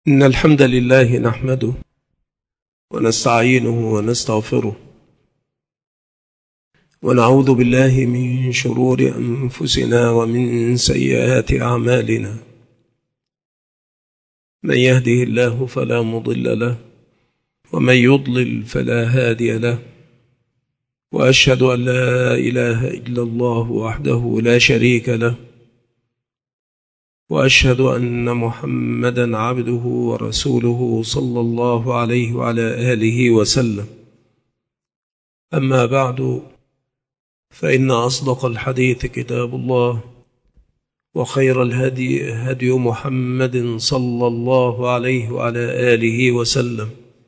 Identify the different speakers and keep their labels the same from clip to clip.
Speaker 1: إن الحمد لله نحمده ونستعينه ونستغفره ونعوذ بالله من شرور أنفسنا ومن سيئات أعمالنا. من يهده الله فلا مضل له ومن يضلل فلا هادي له، وأشهد أن لا إله إلا الله وحده لا شريك له، وأشهد أن محمدا عبده ورسوله صلى الله عليه وعلى آله وسلم. أما بعد، فإن أصدق الحديث كتاب الله، وخير الهدي هدي محمد صلى الله عليه وعلى آله وسلم،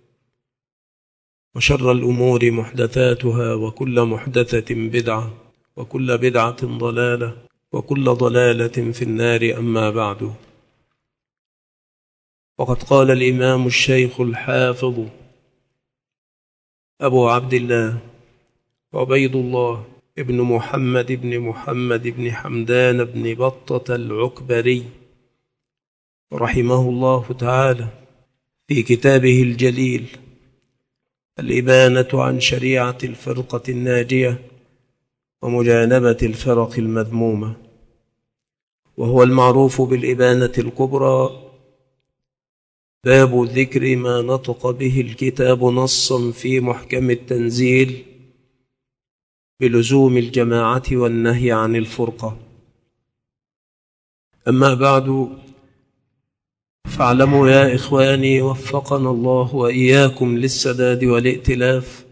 Speaker 1: وشر الأمور محدثاتها، وكل محدثة بدعة، وكل بدعة ضلالة، وكل ضلالة في النار. أما بعد، وقد قال الإمام الشيخ الحافظ أبو عبد الله عبيد الله ابن محمد بن حمدان بن بطة العكبري رحمه الله تعالى في كتابه الجليل الإبانة عن شريعة الفرقة الناجية ومجانبة الفرق المذمومة، وهو المعروف بالإبانة الكبرى، باب ذكر ما نطق به الكتاب نصا في محكم التنزيل بلزوم الجماعة والنهي عن الفرقة. أما بعد، فاعلموا يا إخواني وفقنا الله وإياكم للسداد والائتلاف،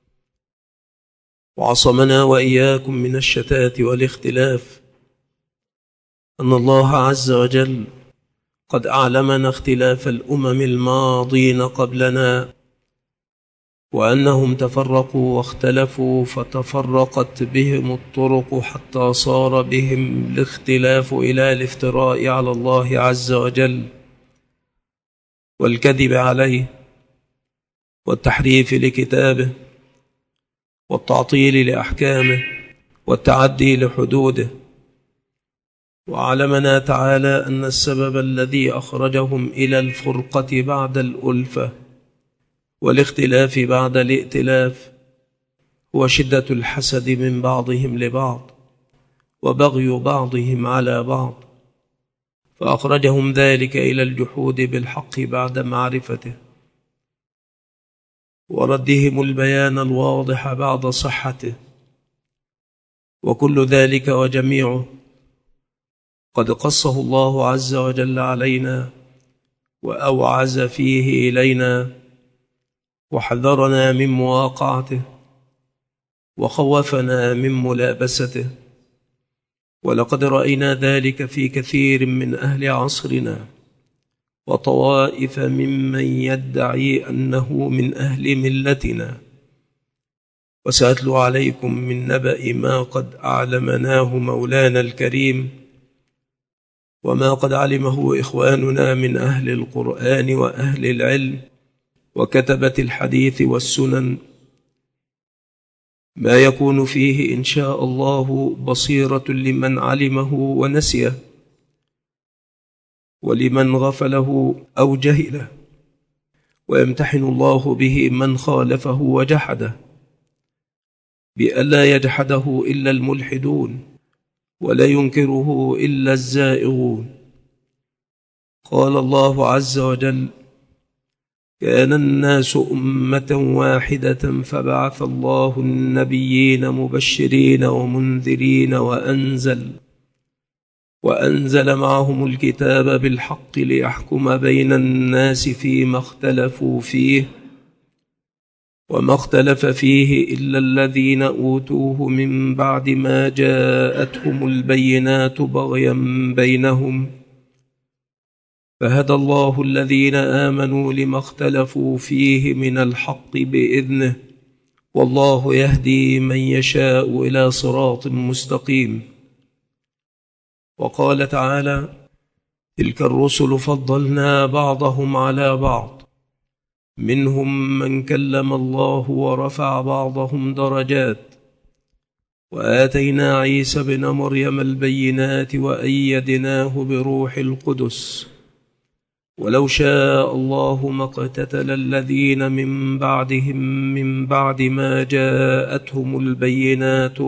Speaker 1: وعصمنا وإياكم من الشتات والاختلاف، أن الله عز وجل قد أعلمنا اختلاف الأمم الماضين قبلنا، وأنهم تفرقوا واختلفوا فتفرقت بهم الطرق، حتى صار بهم الاختلاف إلى الافتراء على الله عز وجل والكذب عليه والتحريف لكتابه والتعطيل لأحكامه والتعدي لحدوده. وعلمنا تعالى أن السبب الذي أخرجهم إلى الفرقة بعد الألفة والاختلاف بعد الائتلاف هو شدة الحسد من بعضهم لبعض وبغي بعضهم على بعض، فأخرجهم ذلك إلى الجحود بالحق بعد معرفته، وردهم البيان الواضح بعد صحته، وكل ذلك وجميعه قد قصه الله عز وجل علينا وأوعز فيه إلينا، وحذرنا من مواقعته وخوفنا من ملابسته. ولقد رأينا ذلك في كثير من أهل عصرنا وطوائف ممن يدعي أنه من أهل ملتنا. وسأتلو عليكم من نبأ ما قد أعلمناه مولانا الكريم، وما قد علمه إخواننا من أهل القرآن وأهل العلم وكتبة الحديث والسنن، ما يكون فيه إن شاء الله بصيرة لمن علمه ونسيه، ولمن غفله أو جهله، ويمتحن الله به من خالفه وجحده، بألا يجحده إلا الملحدون ولا ينكره إلا الزائغون. قال الله عز وجل: كان الناس أمة واحدة فبعث الله النبيين مبشرين ومنذرين وأنزل معهم الكتاب بالحق ليحكم بين الناس فيما اختلفوا فيه، وما اختلف فيه إلا الذين أوتوه من بعد ما جاءتهم البينات بغيا بينهم، فهدى الله الذين آمنوا لما اختلفوا فيه من الحق بإذنه، والله يهدي من يشاء إلى صراط مستقيم. وقال تعالى: تلك الرسل فضلنا بعضهم على بعض، منهم من كلم الله ورفع بعضهم درجات، وآتينا عيسى ابن مريم البينات وأيدناه بروح القدس، ولو شاء الله ما اقتتل الذين من بعدهم من بعد ما جاءتهم البينات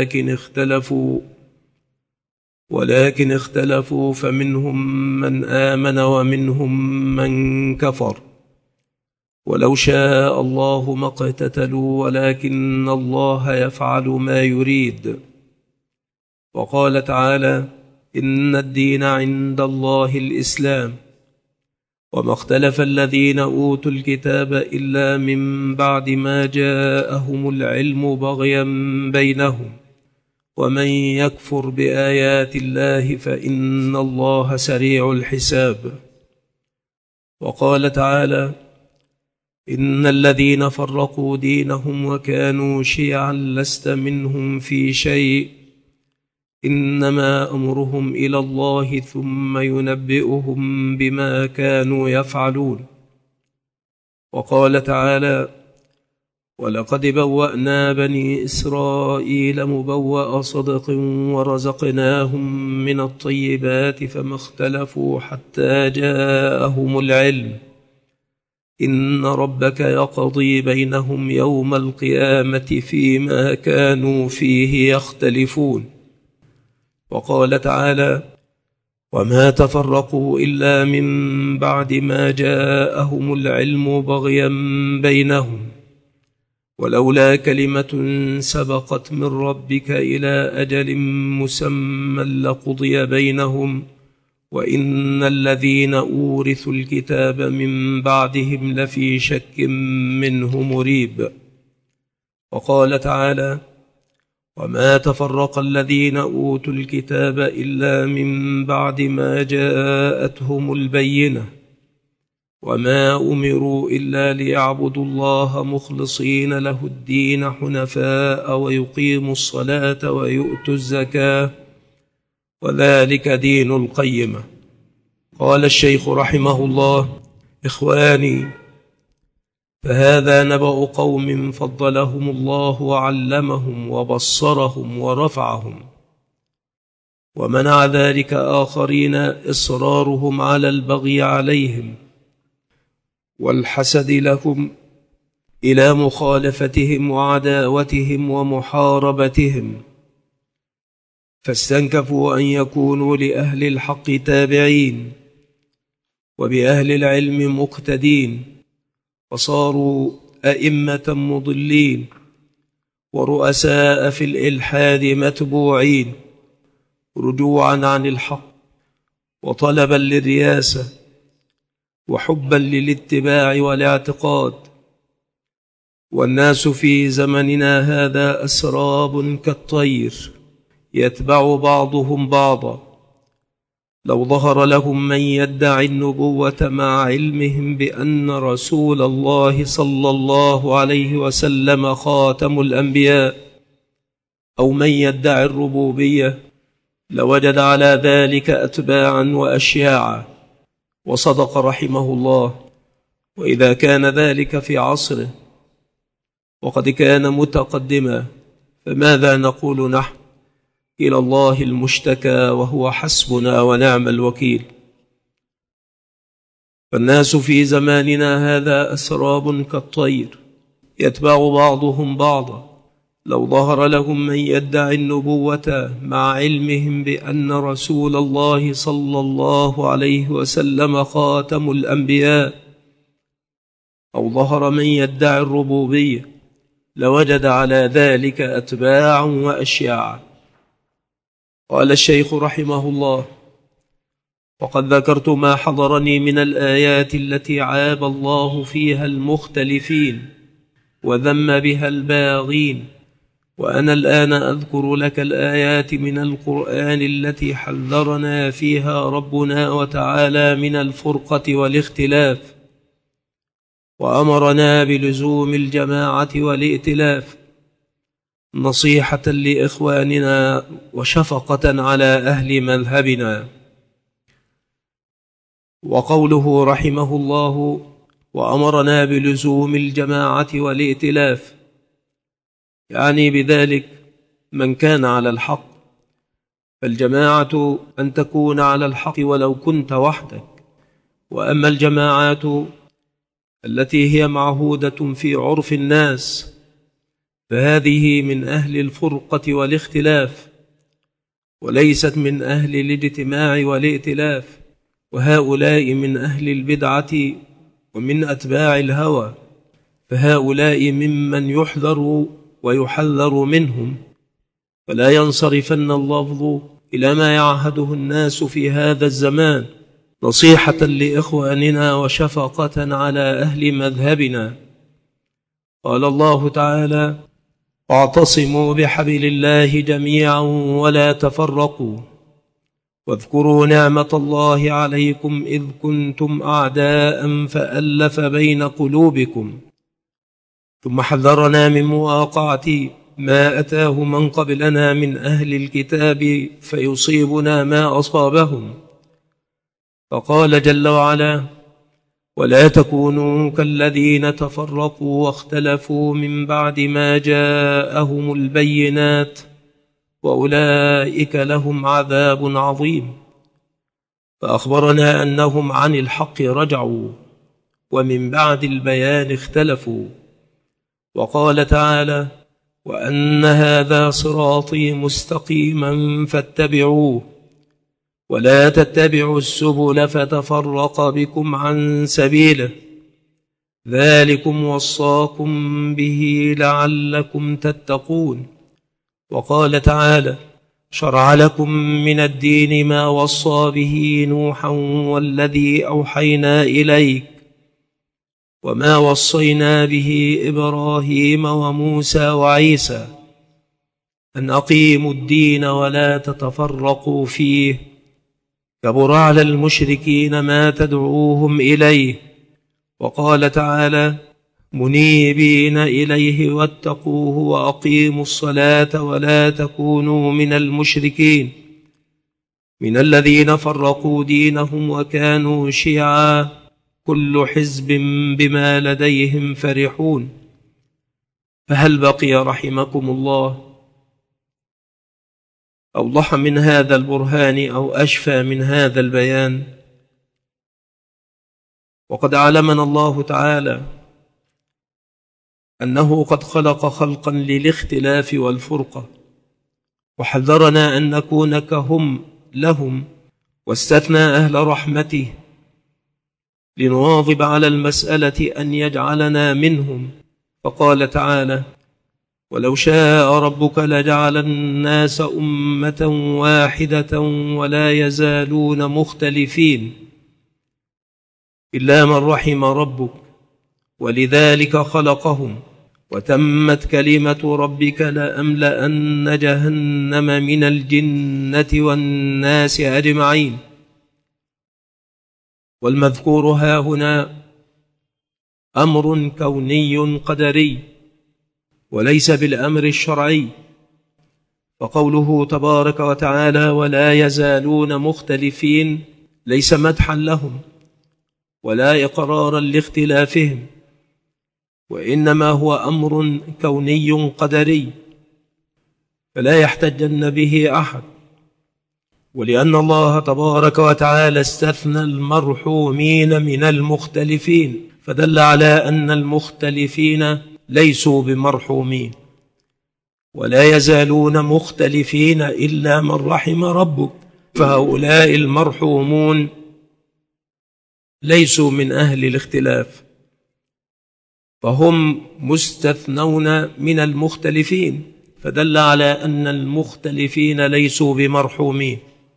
Speaker 1: ولكن اختلفوا فمنهم من آمن ومنهم من كفر. ولو شاء الله ما اقتتلوا ولكن الله يفعل ما يريد. وقال تعالى: إن الدين عند الله الإسلام. وما اختلف الذين أوتوا الكتاب إلا من بعد ما جاءهم العلم بغيا بينهم، ومن يكفر بآيات الله فإن الله سريع الحساب. وقال تعالى: إن الذين فرقوا دينهم وكانوا شيعا لست منهم في شيء إنما أمرهم إلى الله ثم ينبئهم بما كانوا يفعلون. وقال تعالى: ولقد بوأنا بني إسرائيل مبوأ صدق ورزقناهم من الطيبات فما اختلفوا حتى جاءهم العلم إن ربك يقضي بينهم يوم القيامة فيما كانوا فيه يختلفون. وقال تعالى: وما تفرقوا إلا من بعد ما جاءهم العلم بغيا بينهم ولولا كلمة سبقت من ربك إلى أجل مسمى لقضي بينهم وإن الذين أورثوا الكتاب من بعدهم لفي شك منه مريب. وقال تعالى: وما تفرق الذين أوتوا الكتاب إلا من بعد ما جاءتهم البينة وما أمروا إلا ليعبدوا الله مخلصين له الدين حنفاء ويقيموا الصلاة ويؤتوا الزكاة وذلك دين القيمة. قال الشيخ رحمه الله: إخواني، فهذا نبأ قوم فضلهم الله وعلمهم وبصرهم ورفعهم، ومنع ذلك آخرين إصرارهم على البغي عليهم والحسد لهم إلى مخالفتهم وعداوتهم ومحاربتهم، فاستنكفوا أن يكونوا لأهل الحق تابعين وبأهل العلم مقتدين، وصاروا أئمة مضلين ورؤساء في الإلحاد متبوعين رجوعا عن الحق وطلبا للرياسة وحبا للاتباع والاعتقاد. والناس في زمننا هذا أسراب كالطير يتبع بعضهم بعضا، لو ظهر لهم من يدعي النبوة مع علمهم بأن رسول الله صلى الله عليه وسلم خاتم الأنبياء، أو من يدعي الربوبية، لوجد على ذلك أتباعا وأشياعا. وصدق رحمه الله. وإذا كان ذلك في عصره وقد كان متقدما، فماذا نقول نحن؟ إلى الله المشتكى وهو حسبنا ونعم الوكيل. فالناس في زماننا هذا أسراب كالطير يتبع بعضهم بعضا، لو ظهر لهم من يدعي النبوة مع علمهم بأن رسول الله صلى الله عليه وسلم خاتم الأنبياء، أو ظهر من يدعي الربوبية، لوجد على ذلك أتباعا وأشياعا. قال الشيخ رحمه الله: وقد ذكرت ما حضرني من الآيات التي عاب الله فيها المختلفين وذم بها الباغين، وأنا الآن أذكر لك الآيات من القرآن التي حذرنا فيها ربنا وتعالى من الفرقة والاختلاف، وأمرنا بلزوم الجماعة والائتلاف نصيحة لإخواننا وشفقة على أهل مذهبنا. وقوله رحمه الله: وأمرنا بلزوم الجماعة والائتلاف، يعني بذلك من كان على الحق، فالجماعة أن تكون على الحق ولو كنت وحدك، وأما الجماعات التي هي معهودة في عرف الناس فهذه من أهل الفرقة والاختلاف، وليست من أهل الاجتماع والائتلاف، وهؤلاء من أهل البدعة ومن أتباع الهوى، فهؤلاء ممن يحذر ويحذر منهم، فلا ينصرفن اللفظ إلى ما يعهده الناس في هذا الزمان، نصيحة لإخواننا وشفقة على أهل مذهبنا. قال الله تعالى: واعتصموا بحبل الله جميعا ولا تفرقوا واذكروا نعمة الله عليكم إذ كنتم أعداء فألف بين قلوبكم ثم حذرنا من مواقعة ما أتاه من قبلنا من أهل الكتاب فيصيبنا ما أصابهم. فقال جل وعلا: ولا تكونوا كالذين تفرقوا واختلفوا من بعد ما جاءهم البينات وأولئك لهم عذاب عظيم. فأخبرنا أنهم عن الحق رجعوا ومن بعد البيان اختلفوا. وقال تعالى: وأن هذا صراطي مستقيما فاتبعوه ولا تتبعوا السبل فتفرق بكم عن سبيله ذلكم وصاكم به لعلكم تتقون. وقال تعالى: شرع لكم من الدين ما وصى به نوحا والذي أوحينا إليك وما وصينا به إبراهيم وموسى وعيسى أن أقيموا الدين ولا تتفرقوا فيه كبر على المشركين ما تدعوهم إليه. وقال تعالى: منيبين إليه واتقوه وأقيموا الصلاة ولا تكونوا من المشركين من الذين فرقوا دينهم وكانوا شيعا كل حزب بما لديهم فرحون. فهل بقي رحمكم الله أوضح من هذا البرهان أو أشفى من هذا البيان؟ وقد علمنا الله تعالى أنه قد خلق خلقا للاختلاف والفرقة، وحذرنا أن نكون كهم لهم، واستثنى أهل رحمته لنواظب على المسألة أن يجعلنا منهم. فقال تعالى: ولو شاء ربك لجعل الناس أمة واحدة ولا يزالون مختلفين إلا من رحم ربك ولذلك خلقهم وتمت كلمة ربك لأملأن جهنم من الجنة والناس أجمعين. والمذكور هاهنا أمر كوني قدري وليس بالأمر الشرعي. فقوله تبارك وتعالى ولا يزالون مختلفين ليس مدحا لهم ولا إقرارا لاختلافهم، وإنما هو أمر كوني قدري فلا يحتجن به أحد. ولأن الله تبارك وتعالى استثنى المرحومين من المختلفين فدل على أن المختلفين ليسوا بمرحومين، ولا يزالون مختلفين إلا من رحم ربك، فهؤلاء المرحومون ليسوا من أهل الاختلاف، فهم مستثنون من المختلفين، فدل على أن المختلفين ليسوا بمرحومين.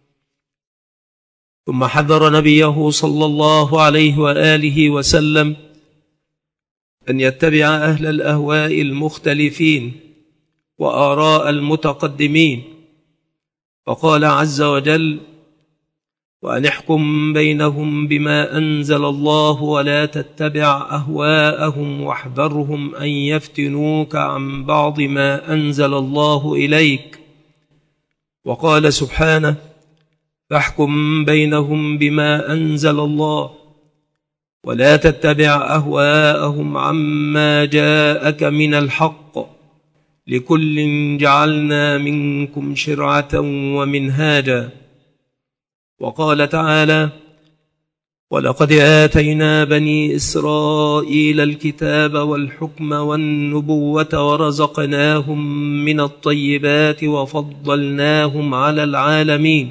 Speaker 1: ثم حذر نبيه صلى الله عليه وآله وسلم أن يتبع أهل الأهواء المختلفين وآراء المتقدمين، فقال عز وجل: وأن احكم بينهم بما أنزل الله ولا تتبع أهواءهم واحذرهم أن يفتنوك عن بعض ما أنزل الله إليك. وقال سبحانه: فاحكم بينهم بما أنزل الله ولا تتبع أهواءهم عما جاءك من الحق لكل جعلنا منكم شرعة ومنهاجا. وقال تعالى: ولقد آتينا بني إسرائيل الكتاب والحكم والنبوة ورزقناهم من الطيبات وفضلناهم على العالمين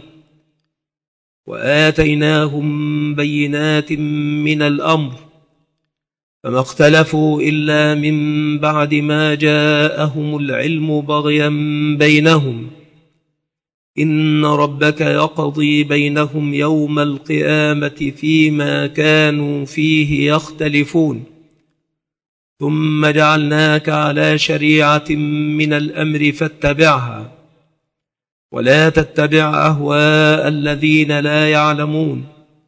Speaker 1: وآتيناهم بينات من الأمر فما اختلفوا إلا من بعد ما جاءهم العلم بغيا بينهم إن ربك يقضي بينهم يوم القيامة فيما كانوا فيه يختلفون ثم جعلناك على شريعة من الأمر فاتبعها ولا تتبع أهواء الذين لا يعلمون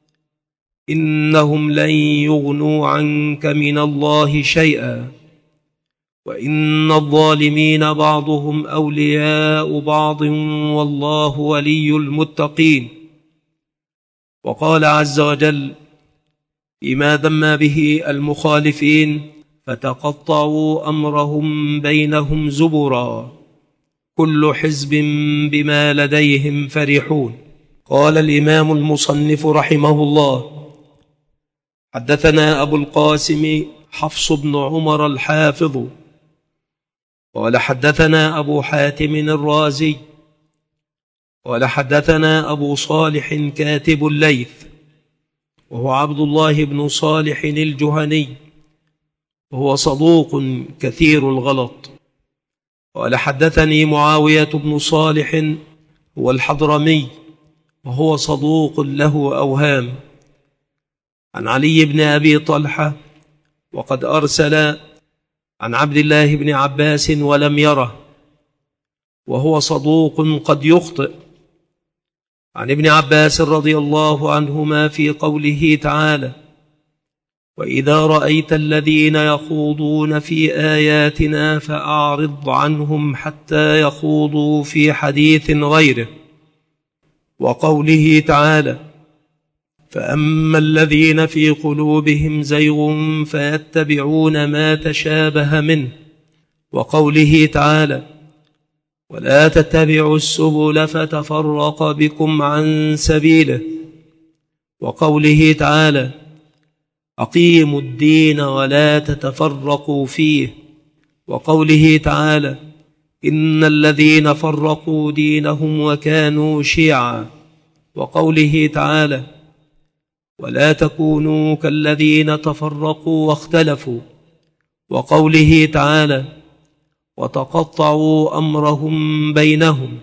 Speaker 1: إنهم لن يغنوا عنك من الله شيئا وإن الظالمين بعضهم أولياء بعض والله ولي المتقين. وقال عز وجل فيما ذم به المخالفين فتقطعوا أمرهم بينهم زبرا كل حزب بما لديهم فرحون. قال الإمام المصنف رحمه الله: حدثنا أبو القاسم حفص بن عمر الحافظ قال حدثنا أبو حاتم الرازي قال حدثنا أبو صالح كاتب الليث وهو عبد الله بن صالح الجهني وهو صدوق كثير الغلط. قال حدثني معاوية بن صالح هو الحضرمي وهو صدوق له أوهام عن علي بن أبي طلحة وقد أرسل عن عبد الله بن عباس ولم يره وهو صدوق قد يخطئ عن ابن عباس رضي الله عنهما في قوله تعالى: وإذا رأيت الذين يخوضون في آياتنا فأعرض عنهم حتى يخوضوا في حديث غيره، وقوله تعالى: فأما الذين في قلوبهم زيغ فيتبعون ما تشابه منه، وقوله تعالى: ولا تتبعوا السبل فتفرق بكم عن سبيله، وقوله تعالى: أقيموا الدين ولا تتفرقوا فيه، وقوله تعالى: إن الذين فرقوا دينهم وكانوا شيعا، وقوله تعالى: ولا تكونوا كالذين تفرقوا واختلفوا، وقوله تعالى: وتقطعوا أمرهم بينهم.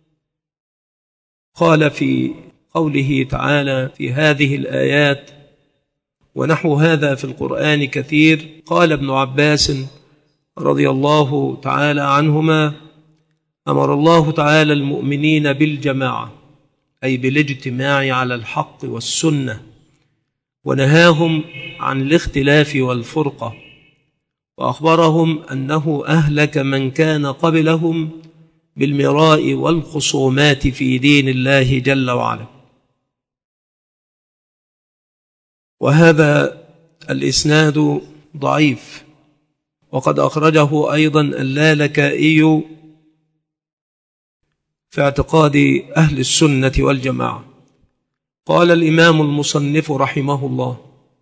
Speaker 1: قال في قوله تعالى في هذه الآيات ونحو هذا في القرآن كثير. قال ابن عباس رضي الله تعالى عنهما: أمر الله تعالى المؤمنين بالجماعة أي بالاجتماع على الحق والسنة، ونهاهم عن الاختلاف والفرقة، وأخبرهم أنه أهلك من كان قبلهم بالمراء والخصومات في دين الله جل وعلا. وهذا الإسناد ضعيف، وقد أخرجه أيضا اللالكائي في اعتقاد أهل السنة والجماعة. قال الإمام المصنف رحمه الله: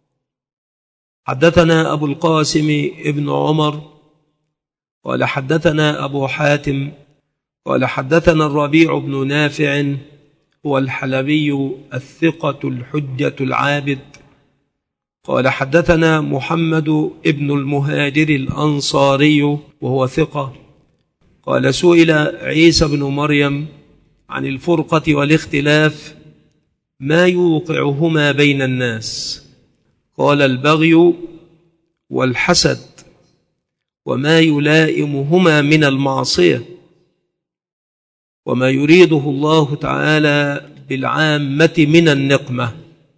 Speaker 1: حدثنا أبو القاسم ابن عمر قال حدثنا أبو حاتم قال حدثنا الربيع بن نافع هو الحلبي الثقة الحجة العابد قال حدثنا محمد ابن المهاجر الأنصاري وهو ثقة قال سئل عيسى بن مريم عن الفرقة والاختلاف ما يوقعهما بين الناس، قال البغي والحسد وما يلائمهما من المعصية وما يريده الله تعالى بالعامة من النقمة.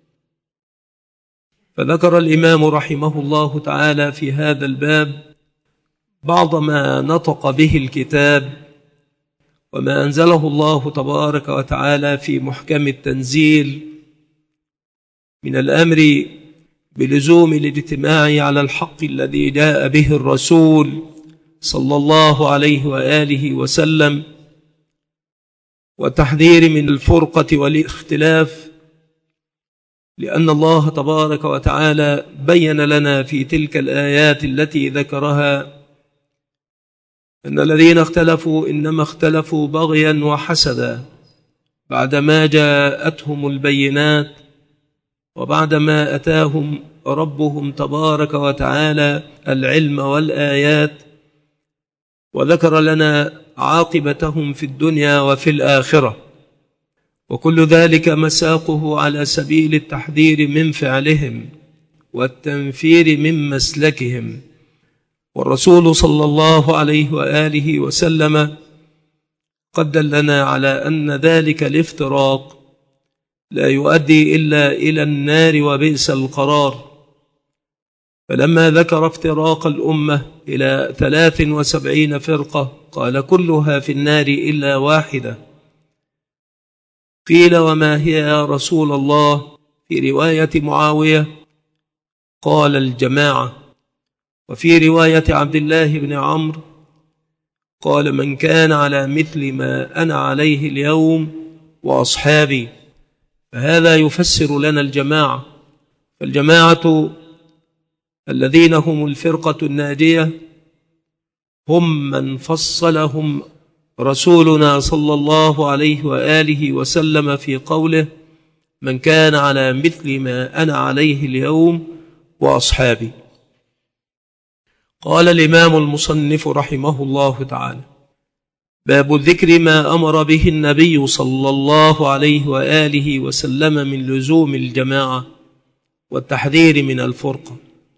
Speaker 1: فذكر الإمام رحمه الله تعالى في هذا الباب بعض ما نطق به الكتاب وما أنزله الله تبارك وتعالى في محكم التنزيل من الأمر بلزوم الاجتماع على الحق الذي جاء به الرسول صلى الله عليه وآله وسلم، والتحذير من الفرقة والاختلاف لأن الله تبارك وتعالى بين لنا في تلك الآيات التي ذكرها أن الذين اختلفوا إنما اختلفوا بغيا وحسدا بعدما جاءتهم البينات وبعدما أتاهم ربهم تبارك وتعالى العلم والآيات وذكر لنا عاقبتهم في الدنيا وفي الآخرة، وكل ذلك مساقه على سبيل التحذير من فعلهم والتنفير من مسلكهم. والرسول صلى الله عليه وآله وسلم قد دلنا على أن ذلك الافتراق لا يؤدي إلا إلى النار وبئس القرار. فلما ذكر افتراق الأمة إلى 73 فرقة قال كلها في النار إلا واحدة. قيل وما هي يا رسول الله؟ في رواية معاوية قال الجماعة، وفي رواية عبد الله بن عمرو قال من كان على مثل ما أنا عليه اليوم وأصحابي. فهذا يفسر لنا الجماعة، فالجماعة الذين هم الفرقة الناجية هم من فصلهم رسولنا صلى الله عليه وآله وسلم في قوله من كان على مثل ما أنا عليه اليوم وأصحابي. قال الإمام المصنف رحمه الله تعالى باب ذكر ما أمر به النبي صلى الله عليه وآله وسلم من لزوم الجماعة والتحذير من الفرقة.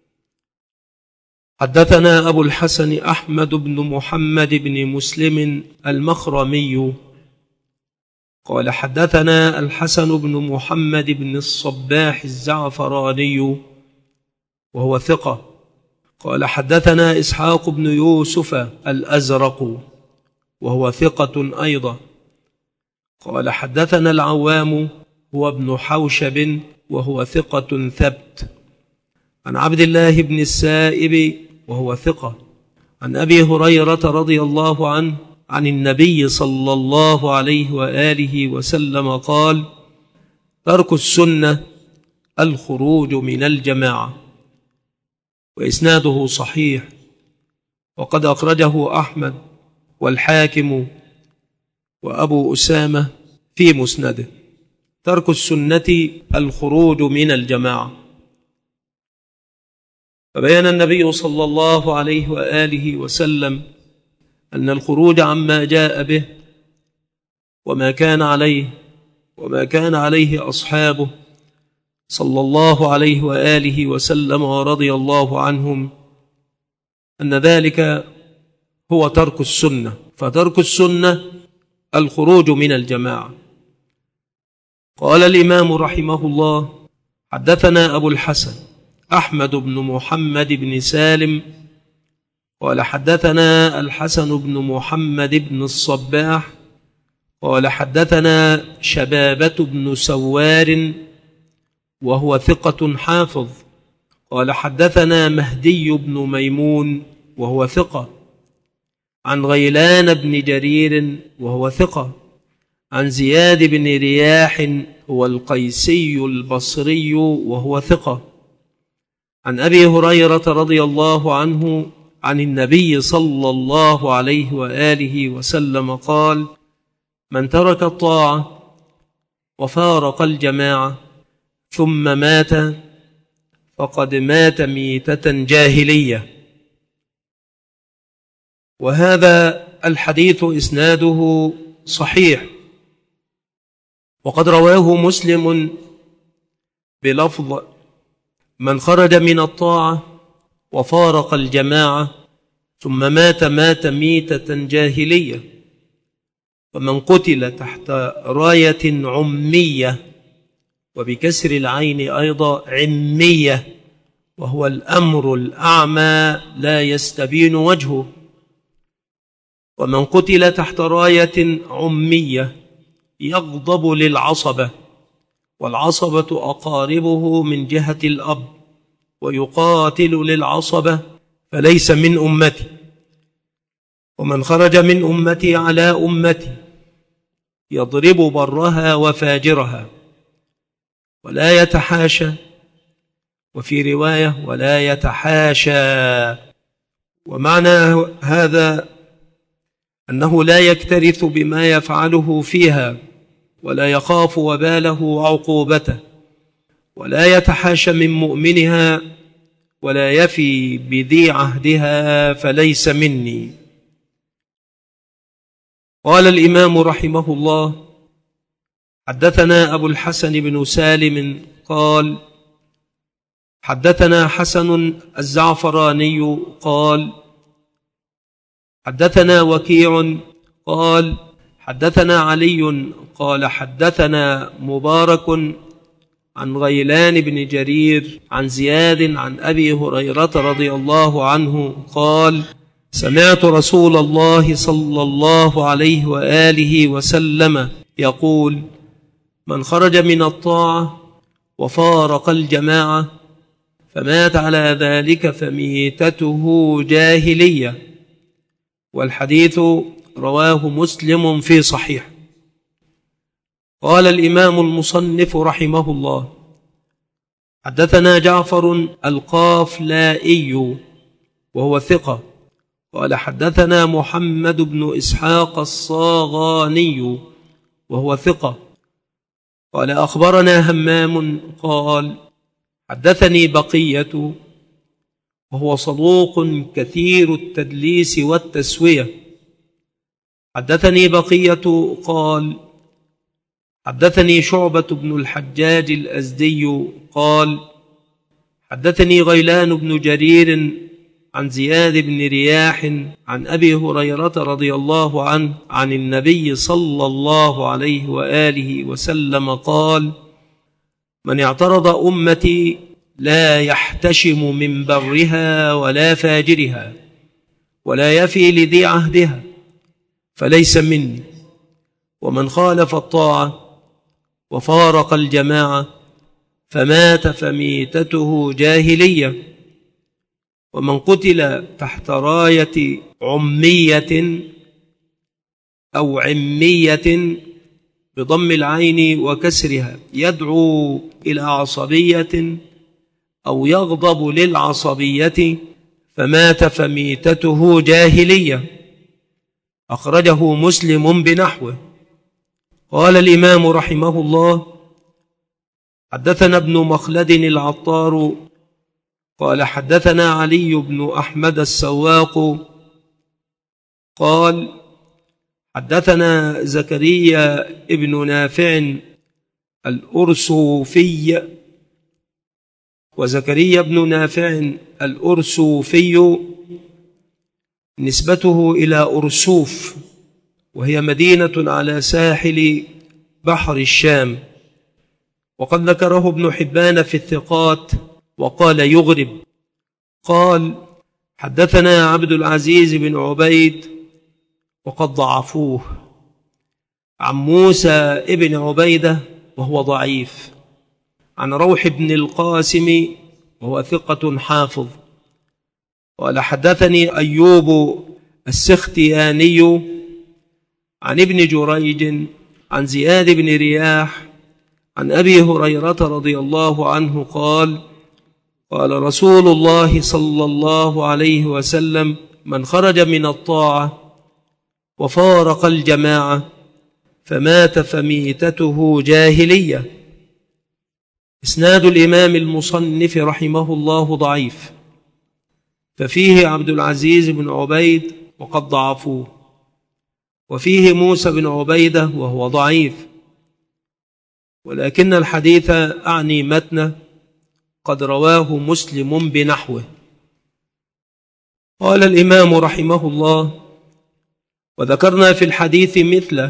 Speaker 1: حدثنا أبو الحسن أحمد بن محمد بن مسلم المخرمي قال حدثنا الحسن بن محمد بن الصباح الزعفراني وهو ثقة قال حدثنا إسحاق بن يوسف الأزرق وهو ثقة أيضا قال حدثنا العوام هو ابن حوشب وهو ثقة ثبت عن عبد الله بن السائب وهو ثقة عن أبي هريرة رضي الله عنه عن النبي صلى الله عليه وآله وسلم قال ترك السنة الخروج من الجماعة. وإسناده صحيح وقد أخرجه أحمد والحاكم وأبو أسامة في مسنده. ترك السنة الخروج من الجماعة. فبين النبي صلى الله عليه وآله وسلم أن الخروج عما جاء به وما كان عليه أصحابه صلى الله عليه وآله وسلم ورضي الله عنهم أن ذلك هو ترك السنة. فترك السنة الخروج من الجماعة. قال الإمام رحمه الله حدثنا أبو الحسن أحمد بن محمد بن سالم قال حدثنا الحسن بن محمد بن الصباح قال حدثنا شبابة بن سوار وهو ثقة حافظ قال حدثنا مهدي بن ميمون وهو ثقة عن غيلان بن جرير وهو ثقة عن زياد بن رياح هو القيسي البصري وهو ثقة عن أبي هريرة رضي الله عنه عن النبي صلى الله عليه وآله وسلم قال من ترك الطاعة وفارق الجماعة ثم مات فقد مات ميتة جاهلية. وهذا الحديث إسناده صحيح وقد رواه مسلم بلفظ من خرج من الطاعة وفارق الجماعة ثم مات ميتة جاهلية. ومن قتل تحت راية عمية وبكسر العين أيضا عمية وهو الأمر الأعمى لا يستبين وجهه. ومن قتل تحت راية عمية يغضب للعصبة والعصبة أقاربه من جهة الأب ويقاتل للعصبة فليس من أمتي. ومن خرج من أمتي على أمتي يضرب برها وفاجرها ولا يتحاشى، وفي رواية ولا يتحاشى. ومعنى هذا أنه لا يكترث بما يفعله فيها، ولا يخاف وباله وعقوبته، ولا يتحاشى من مؤمنها، ولا يفي بذي عهدها فليس مني. قال الإمام رحمه الله: حدثنا أبو الحسن بن سالم قال: حدثنا حسن الزعفراني قال: حدثنا وكيع قال: حدثنا علي قال: حدثنا مبارك عن غيلان بن جرير عن زياد عن أبي هريرة رضي الله عنه قال: سمعت رسول الله صلى الله عليه وآله وسلم يقول: من خرج من الطاعة وفارق الجماعة فمات على ذلك فميتته جاهلية. والحديث رواه مسلم في صحيح. قال الإمام المصنف رحمه الله: حدثنا جعفر القافلائي وهو ثقة. قال: حدثنا محمد بن إسحاق الصاغاني وهو ثقة. قال: أخبرنا همام قال: حدثني بقية وهو صدوق كثير التدليس والتسوية. حدثني بقية قال: حدثني شعبة بن الحجاج الأزدي قال: حدثني غيلان بن جرير عن زياد بن رياح عن أبي هريرة رضي الله عنه عن النبي صلى الله عليه وآله وسلم قال: من اعترض أمتي لا يحتشم من برها ولا فاجرها ولا يفي لذي عهدها فليس مني. ومن خالف الطاعة وفارق الجماعة فمات فميتته جاهلية. ومن قتل تحت راية عمية أو عمية بضم العين وكسرها يدعو إلى عصبية أو يغضب للعصبية فمات فميتته جاهلية. أخرجه مسلم بنحوه. قال الإمام رحمه الله: حدثنا ابن مخلد العطار قال: حدثنا علي بن أحمد السواق قال: حدثنا زكريا ابن نافع الأرسوفي. وزكريا بن نافع الأرسوفي نسبته إلى أرسوف، وهي مدينة على ساحل بحر الشام. وقد ذكره ابن حبان في الثقات وقال يغرب. قال: حدثنا عبد العزيز بن عبيد وقد ضعفوه عن موسى ابن عبيدة وهو ضعيف عن روح بن القاسم وهو ثقة حافظ. قال: حدثني أيوب السختياني عن ابن جريج عن زياد بن رياح عن أبي هريرة رضي الله عنه قال: قال رسول الله صلى الله عليه وسلم: من خرج من الطاعة وفارق الجماعة فمات فميتته جاهلية. إسناد الإمام المصنف رحمه الله ضعيف، ففيه عبد العزيز بن عبيد وقد ضعفوه، وفيه موسى بن عبيدة وهو ضعيف، ولكن الحديث أعني متنه قد رواه مسلم بنحوه. قال الإمام رحمه الله: وذكرنا في الحديث مثله.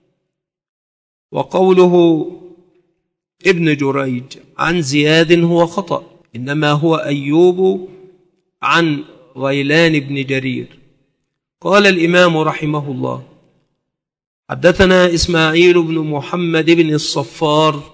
Speaker 1: وقوله ابن جريج عن زياد هو خطأ، إنما هو أيوب عن غيلان بن جرير. قال الإمام رحمه الله: حدثنا إسماعيل بن محمد بن الصفار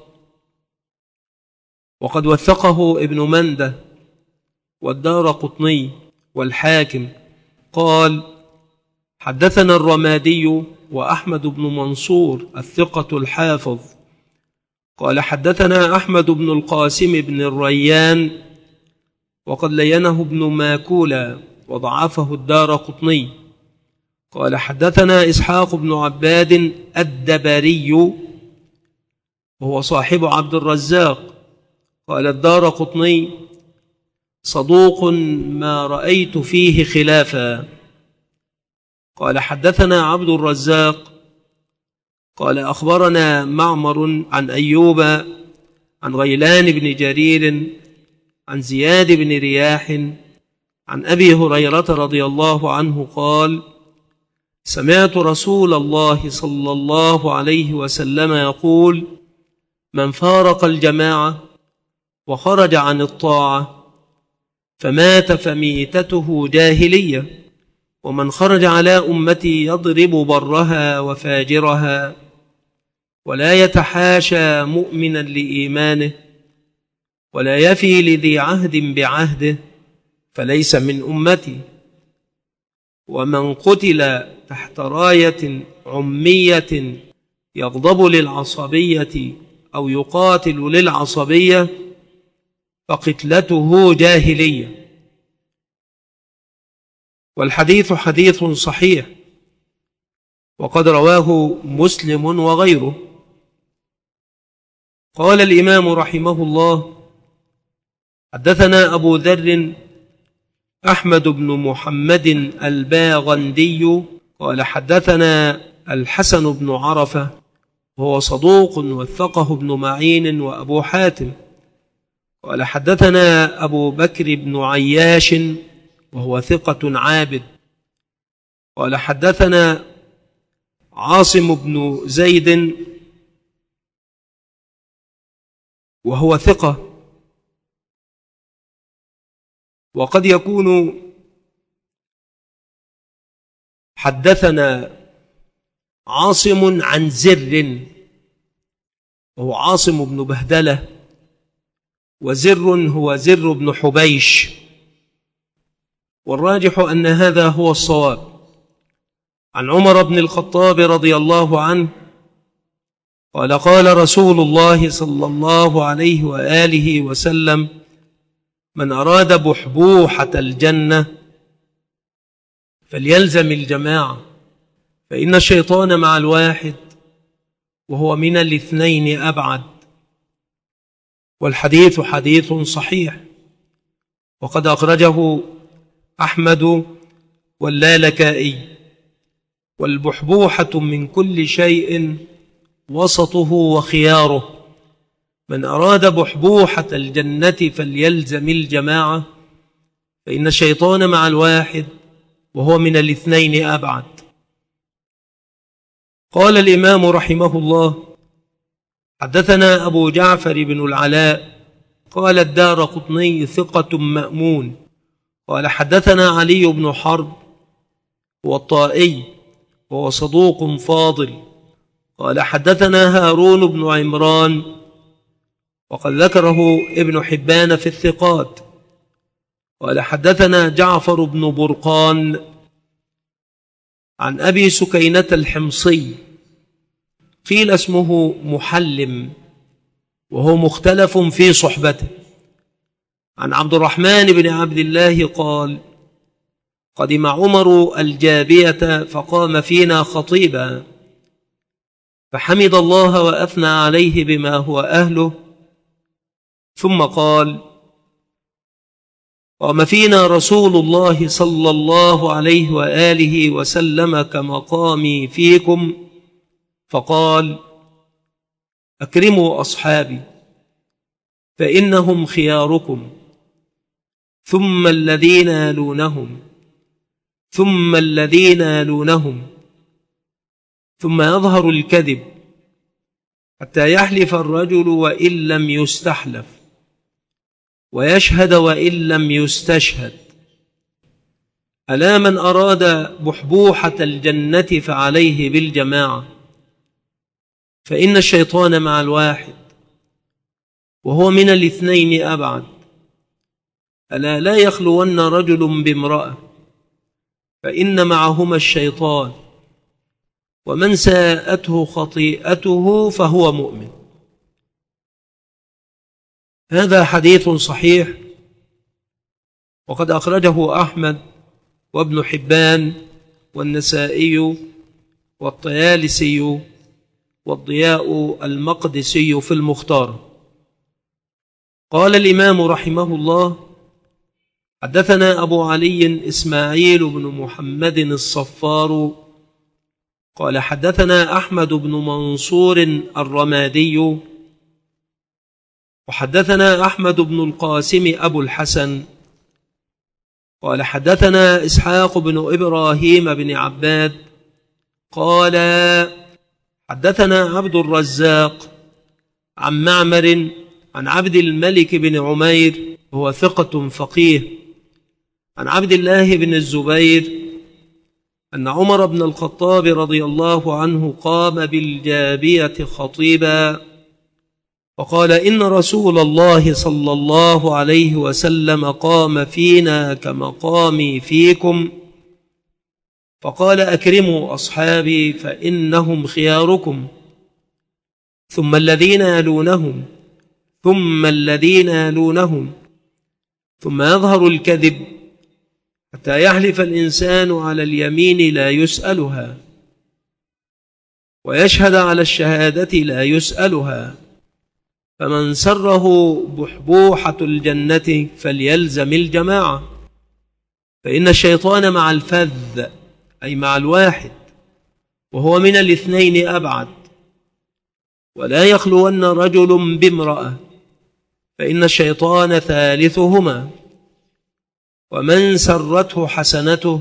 Speaker 1: وقد وثقه ابن منده والدارقطني والحاكم. قال: حدثنا الرمادي وأحمد بن منصور الثقة الحافظ. قال حدثنا أحمد بن القاسم بن الريان وقد لينه ابن ماكولة وضعفه الدارقطني. قال حدثنا إسحاق بن عباد الدبري وهو صاحب عبد الرزاق. قال الدارقطني صدوق ما رأيت فيه خلافا. قال حدثنا عبد الرزاق قال أخبرنا معمر عن أيوب عن غيلان بن جرير عن زياد بن رياح عن أبي هريرة رضي الله عنه قال سمعت رسول الله صلى الله عليه وسلم يقول من فارق الجماعة وخرج عن الطاعة فمات فميتته جاهلية، ومن خرج على أمتي يضرب برها وفاجرها ولا يتحاشى مؤمنا لإيمانه ولا يفي لذي عهد بعهده فليس من أمتي. ومن قتل تحت راية عمية يغضب للعصبية أو يقاتل للعصبية فقتلته جاهلية. والحديث حديث صحيح وقد رواه مسلم وغيره. قال الإمام رحمه الله حدثنا أبو ذر أحمد بن محمد الباغندي قال حدثنا الحسن بن عرفة وهو صدوق وثقه ابن معين وأبو حاتم. قال حدثنا أبو بكر بن عياش وهو ثقة عابد. قال حدثنا عاصم بن زيد وهو ثقة، وقد يكون حدثنا عاصم عن زر وهو عاصم بن بهدلة، وزر هو زر بن حبيش، والراجح أن هذا هو الصواب. عن عمر بن الخطاب رضي الله عنه قال قال رسول الله صلى الله عليه وآله وسلم من أراد بحبوحة الجنة فليلزم الجماعة فإن الشيطان مع الواحد وهو من الاثنين أبعد. والحديث حديث صحيح وقد أخرجه أحمد واللالكائي. والبحبوحة من كل شيء وسطه وخياره، من أراد بحبوحة الجنة فليلزم الجماعة فإن الشيطان مع الواحد وهو من الاثنين أبعد. قال الإمام رحمه الله حدثنا أبو جعفر بن العلاء قال الدارقطني ثقة مأمون. قال حدثنا علي بن حرب والطائي وهو صدوق فاضل. قال حدثنا هارون بن عمران وقد ذكره ابن حبان في الثقات. قال حدثنا جعفر بن برقان عن أبي سكينة الحمصي قيل اسمه محلم وهو مختلف في صحبته. عن عبد الرحمن بن عبد الله قال قدم عمر الجابية فقام فينا خطيبا فحمد الله وأثنى عليه بما هو أهله، ثم قال قام فينا رسول الله صلى الله عليه وآله وسلم كمقامي فيكم فقال أكرموا أصحابي فإنهم خياركم ثم الذين يلونهم ثم الذين يلونهم، ثم يظهر الكذب حتى يحلف الرجل وإن لم يستحلف ويشهد وإن لم يستشهد. ألا من أراد بحبوحة الجنة فعليه بالجماعة فإن الشيطان مع الواحد وهو من الاثنين أبعد. ألا لا يخلون رجل بامرأة فإن معهما الشيطان ومن ساءته خطيئته فهو مؤمن. هذا حديث صحيح، وقد أخرجه أحمد وابن حبان والنسائي والطيالسي والضياء المقدسي في المختار. قال الإمام رحمه الله: حدثنا أبو علي إسماعيل بن محمد الصفار قال حدثنا أحمد بن منصور الرمادي وحدثنا أحمد بن القاسم أبو الحسن قال حدثنا إسحاق بن إبراهيم بن عباد قال حدثنا عبد الرزاق عن معمر عن عبد الملك بن عمير وهو ثقة فقيه عن عبد الله بن الزبير أن عمر بن الخطاب رضي الله عنه قام بالجابية خطيبا وقال: إن رسول الله صلى الله عليه وسلم قام فينا كمقامي فيكم، فقال: أكرموا أصحابي فإنهم خياركم، ثم الذين يلونهم، ثم الذين يلونهم، ثم يظهر الكذب حتى يحلف الإنسان على اليمين لا يسألها، ويشهد على الشهادة لا يسألها، فمن سره بحبوحة الجنة فليلزم الجماعة، فإن الشيطان مع الفذ أي مع الواحد، وهو من الاثنين أبعد، ولا يخلون رجل بامرأة فإن الشيطان ثالثهما، ومن سرته حسنته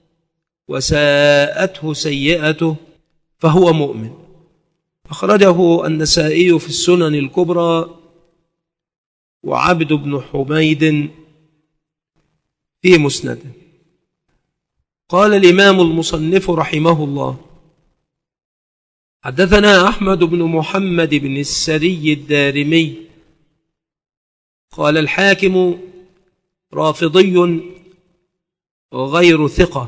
Speaker 1: وساءته سيئته فهو مؤمن. أخرجه النسائي في السنن الكبرى وعبد بن حميد في مسنده. قال الإمام المصنف رحمه الله: حدثنا أحمد بن محمد بن السري الدارمي قال الحاكم: رافضي غير ثقة.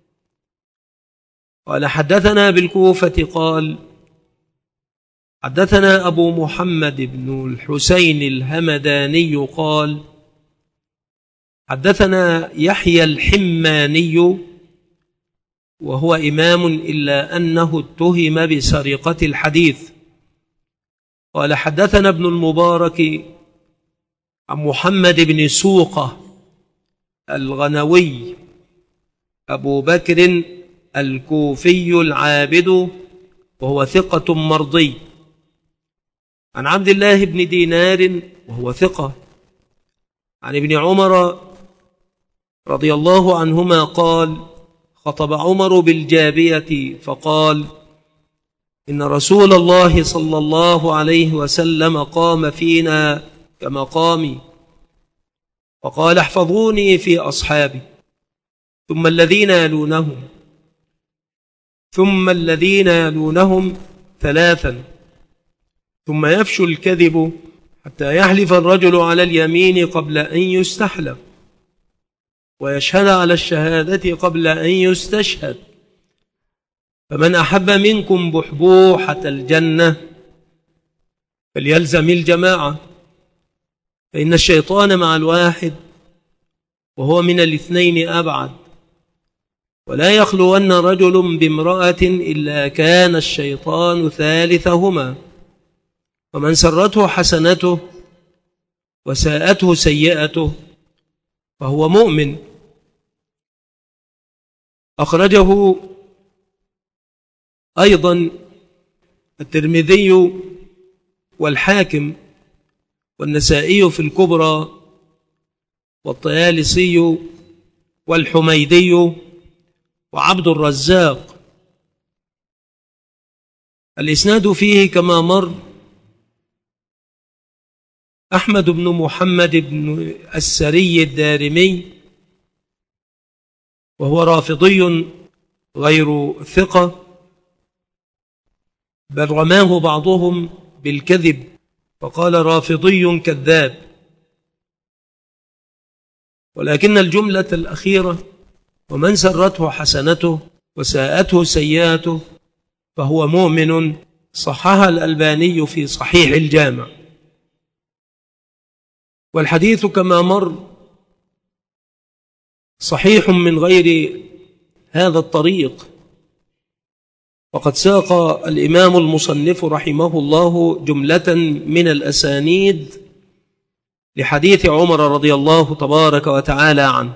Speaker 1: قال حدثنا بالكوفة قال حدثنا أبو محمد بن الحسين الهمداني قال حدثنا يحيى الحماني وهو إمام إلا أنه اتهم بسرقة الحديث. قال حدثنا ابن المبارك عن محمد بن سوقة الغنوي أبو بكر الكوفي العابد وهو ثقة مرضي، عن عبد الله بن دينار وهو ثقة، عن ابن عمر رضي الله عنهما قال: خطب عمر بالجابية فقال: إن رسول الله صلى الله عليه وسلم قام فينا كمقامي، فقال: احفظوني في أصحابي، ثم الذين يلونهم، ثم الذين يلونهم ثلاثا، ثم يفشو الكذب حتى يحلف الرجل على اليمين قبل أن يستحلف، ويشهد على الشهادة قبل أن يستشهد، فمن أحب منكم بحبوحة الجنة فليلزم الجماعة، فإن الشيطان مع الواحد وهو من الاثنين أبعد، ولا يخلون رجل بامرأة إلا كان الشيطان ثالثهما، ومن سرته حسنته وساءته سيئته فهو مؤمن. أخرجه أيضا الترمذي والحاكم والنسائي في الكبرى والطيالسي والحميدي وعبد الرزاق. الإسناد فيه كما مر أحمد بن محمد بن السري الدارمي وهو رافضي غير ثقة، بل رماه بعضهم بالكذب فقال: رافضي كذاب. ولكن الجملة الأخيرة: ومن سرته حسنته وساءته سيئته فهو مؤمن، صححها الألباني في صحيح الجامع. والحديث كما مر صحيح من غير هذا الطريق، وقد ساق الإمام المصنف رحمه الله جملة من الأسانيد لحديث عمر رضي الله تبارك وتعالى عنه.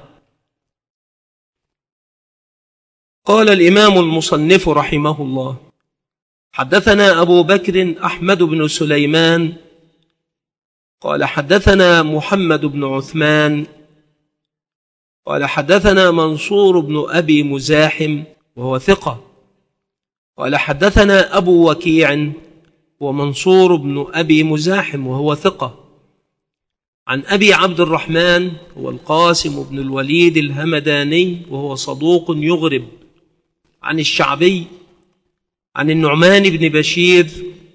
Speaker 1: قال الإمام المصنف رحمه الله: حدثنا أبو بكر أحمد بن سليمان قال حدثنا محمد بن عثمان قال حدثنا منصور بن أبي مزاحم وهو ثقة قال حدثنا أبو وكيع ومنصور بن أبي مزاحم وهو ثقة عن أبي عبد الرحمن هو القاسم بن الوليد الهمداني وهو صدوق يغرب عن الشعبي عن النعمان بن بشير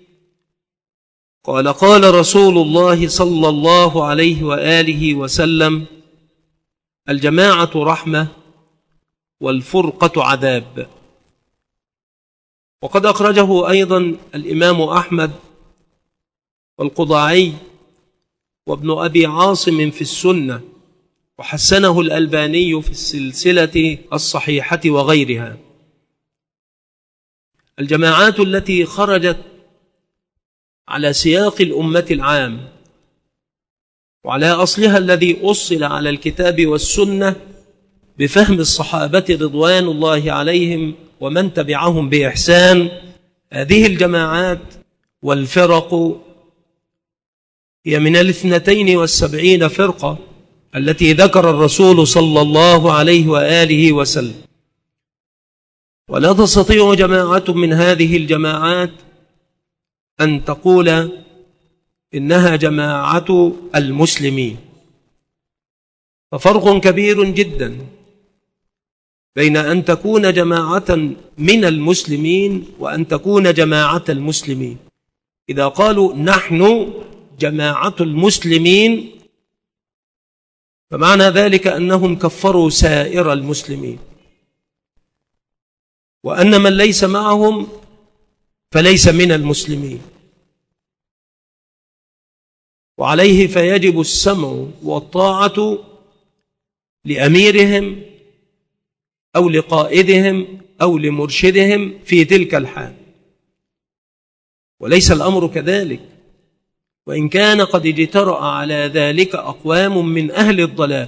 Speaker 1: قال قال رسول الله صلى الله عليه وآله وسلم: الجماعة رحمة والفرقة عذاب. وقد أخرجه أيضا الإمام أحمد والقضاعي وابن أبي عاصم في السنة، وحسنه الألباني في السلسلة الصحيحة وغيرها. الجماعات التي خرجت على سياق الأمة العام وعلى أصلها الذي أصل على الكتاب والسنة بفهم الصحابة رضوان الله عليهم ومن تبعهم بإحسان، هذه الجماعات والفرق هي من 72 فرقة التي ذكر الرسول صلى الله عليه وآله وسلم. ولا تستطيع جماعة من هذه الجماعات أن تقول إنها جماعة المسلمين، ففرق كبير جدا بين أن تكون جماعة من المسلمين وأن تكون جماعة المسلمين. إذا قالوا نحن جماعة المسلمين فمعنى ذلك أنهم كفروا سائر المسلمين، وأن من ليس معهم فليس من المسلمين، وعليه فيجب السمع والطاعة لأميرهم أو لقائدهم أو لمرشدهم في تلك الحال. وليس الأمر كذلك، وإن كان قد اجترأ على ذلك أقوام من أهل الضلال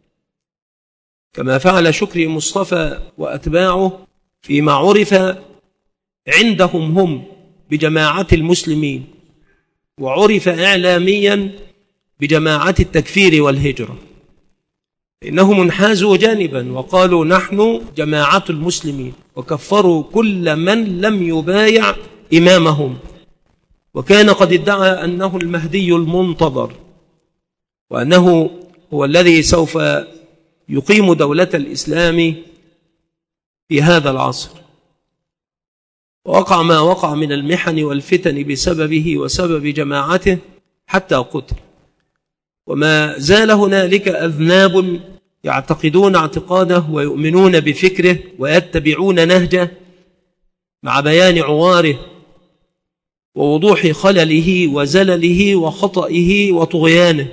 Speaker 1: كما فعل شكري مصطفى وأتباعه فيما عرف عندهم هم بجماعة المسلمين، وعرف إعلاميا بجماعة التكفير والهجرة، إنهم انحازوا جانبا وقالوا نحن جماعة المسلمين، وكفروا كل من لم يبايع إمامهم، وكان قد ادعى أنه المهدي المنتظر، وأنه هو الذي سوف يقيم دولة الإسلام في هذا العصر. ووقع ما وقع من المحن والفتن بسببه وسبب جماعته حتى قتل. وما زال هنالك أذناب يعتقدون اعتقاده ويؤمنون بفكره ويتبعون نهجه مع بيان عواره ووضوح خلله وزلله وخطئه وطغيانه.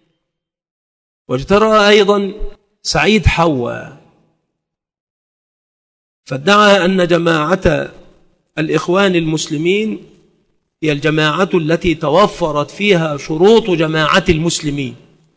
Speaker 1: واجترأ أيضا سعيد حوا فادعى أن جماعة الإخوان المسلمين هي الجماعة التي توفرت فيها شروط جماعة المسلمين،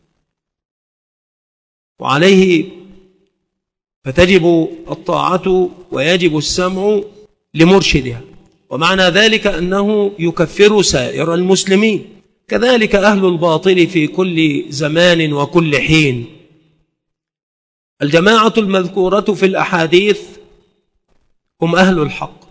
Speaker 1: وعليه فتجب الطاعة ويجب السمع لمرشدها، ومعنى ذلك أنه يكفر سائر المسلمين. كذلك أهل الباطل في كل زمان وكل حين. الجماعة المذكورة في الأحاديث هم أهل الحق،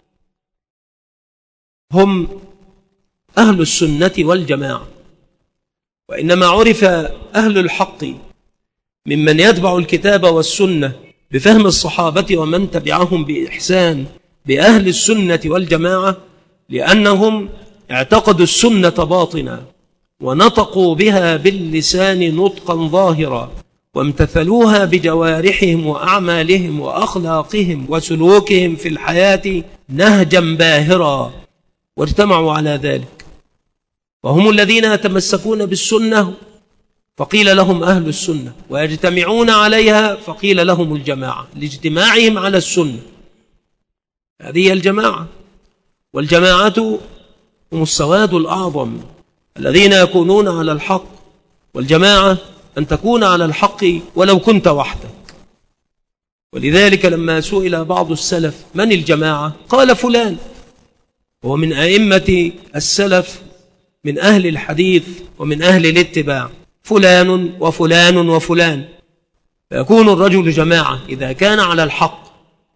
Speaker 1: هم أهل السنة والجماعة. وإنما عرف أهل الحق ممن يتبع الكتاب والسنة بفهم الصحابة ومن تبعهم بإحسان بأهل السنة والجماعة، لأنهم اعتقدوا السنة باطنا ونطقوا بها باللسان نطقا ظاهرا، وامتثلوها بجوارحهم وأعمالهم وأخلاقهم وسلوكهم في الحياة نهجا باهرا، واجتمعوا على ذلك. وهم الذين يتمسكون بالسنة فقيل لهم أهل السنة، ويجتمعون عليها فقيل لهم الجماعة، لاجتماعهم على السنة. هذه الجماعة، والجماعة هم السواد الأعظم الذين يكونون على الحق، والجماعة أن تكون على الحق ولو كنت وحدك. ولذلك لما سئل بعض السلف من الجماعة قال فلان، هو من أئمة السلف من أهل الحديث ومن أهل الاتباع، فلان وفلان وفلان، فيكون الرجل جماعة إذا كان على الحق.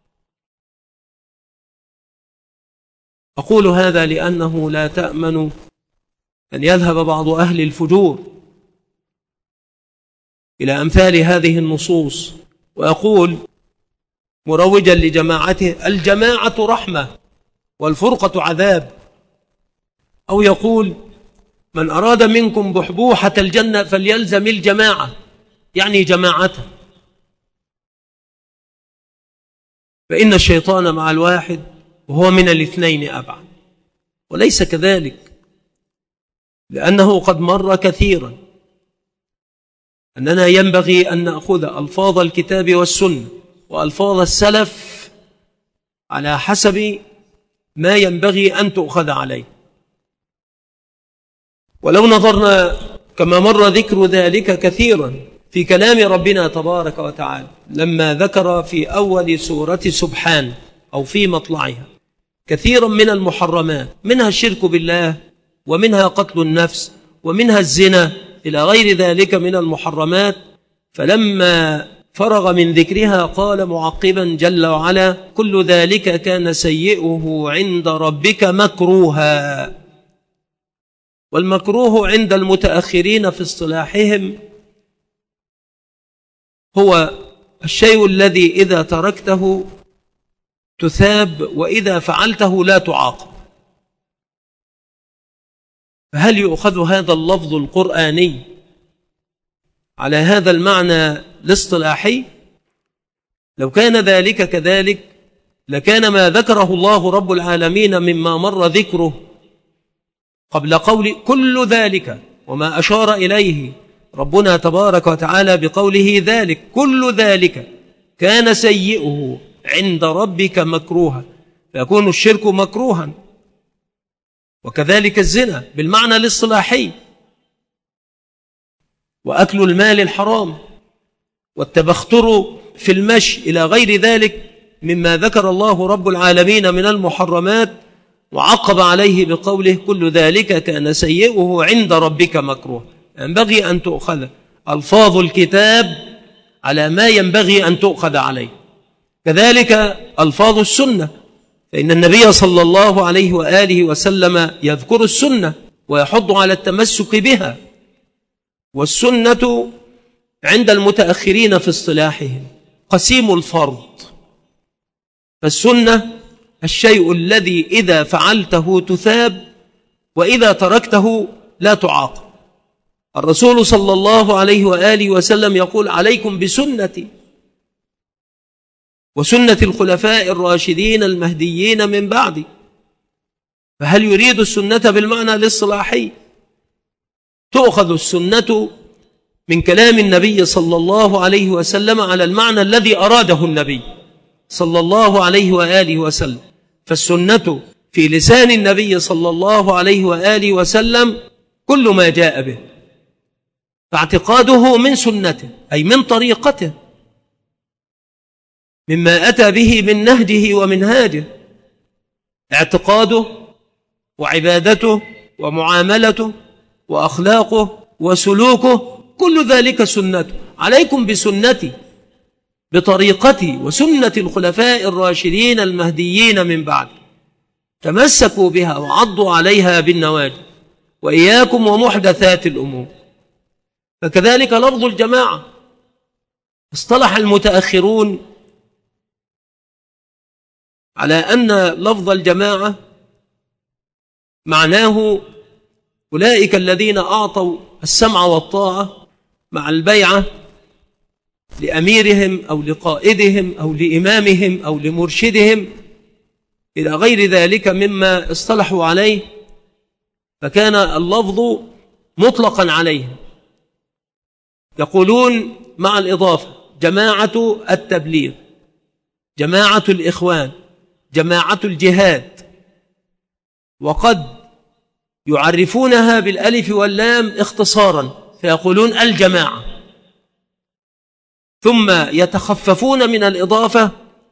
Speaker 1: أقول هذا لأنه لا تأمن أن يذهب بعض أهل الفجور إلى أمثال هذه النصوص ويقول مروجا لجماعته الجماعة رحمة والفرقة عذاب، أو يقول من أراد منكم بحبوحة الجنة فليلزم الجماعة، يعني جماعته، فإن الشيطان مع الواحد وهو من الاثنين أبعد. وليس كذلك، لأنه قد مر كثيرا أننا ينبغي أن نأخذ ألفاظ الكتاب والسنة وألفاظ السلف على حسب ما ينبغي أن تؤخذ عليه. ولو نظرنا كما مر ذكر ذلك كثيرا في كلام ربنا تبارك وتعالى لما ذكر في أول سورة سبحان أو في مطلعها كثيرا من المحرمات، منها الشرك بالله، ومنها قتل النفس، ومنها الزنا، إلى غير ذلك من المحرمات. فلما فرغ من ذكرها قال معقبا جل وعلا كل ذلك كان سيئه عند ربك مكروها. والمكروه عند المتأخرين في اصطلاحهم هو الشيء الذي إذا تركته تثاب وإذا فعلته لا تعاقب. فهل يؤخذ هذا اللفظ القرآني على هذا المعنى الاصطلاحي؟ لو كان ذلك كذلك لكان ما ذكره الله رب العالمين مما مر ذكره قبل قول كل ذلك، وما أشار إليه ربنا تبارك وتعالى بقوله ذلك كل ذلك كان سيئه عند ربك مكروها، فيكون الشرك مكروها، وكذلك الزنا بالمعنى الاصطلاحي، وأكل المال الحرام، والتبختر في المشي، إلى غير ذلك مما ذكر الله رب العالمين من المحرمات، وعقب عليه بقوله كل ذلك كان سيئه عند ربك مكروه. ينبغي أن تؤخذ ألفاظ الكتاب على ما ينبغي أن تؤخذ عليه، كذلك ألفاظ السنة، فإن النبي صلى الله عليه وآله وسلم يذكر السنة ويحض على التمسك بها. والسنة عند المتأخرين في اصطلاحهم قسيم الفرض، فالسنة الشيء الذي إذا فعلته تثاب وإذا تركته لا تعاقب. الرسول صلى الله عليه وآله وسلم يقول عليكم بسنتي وسنة الخلفاء الراشدين المهديين من بعدي. فهل يريد السنة بالمعنى الاصطلاحي؟ تؤخذ السنة من كلام النبي صلى الله عليه وسلم على المعنى الذي أراده النبي صلى الله عليه وآله وسلم. فالسنة في لسان النبي صلى الله عليه وآله وسلم كل ما جاء به، فاعتقاده من سنته أي من طريقته، مما أتى به من نهجه ومنهاجه، اعتقاده وعبادته ومعاملته وأخلاقه وسلوكه، كل ذلك سنته. عليكم بسنتي بطريقتي وسنة الخلفاء الراشدين المهديين من بعد، تمسكوا بها وعضوا عليها بالنواجذ، وإياكم ومحدثات الأمور. فكذلك لفظ الجماعة اصطلح المتأخرون على أن لفظ الجماعة معناه أولئك الذين أعطوا السمع والطاعة مع البيعة لأميرهم أو لقائدهم أو لإمامهم أو لمرشدهم إلى غير ذلك مما اصطلحوا عليه، فكان اللفظ مطلقا عليه. يقولون مع الإضافة جماعة التبليغ، جماعة الإخوان، جماعة الجهاد، وقد يعرفونها بالألف واللام اختصارا فيقولون الجماعة، ثم يتخففون من الإضافة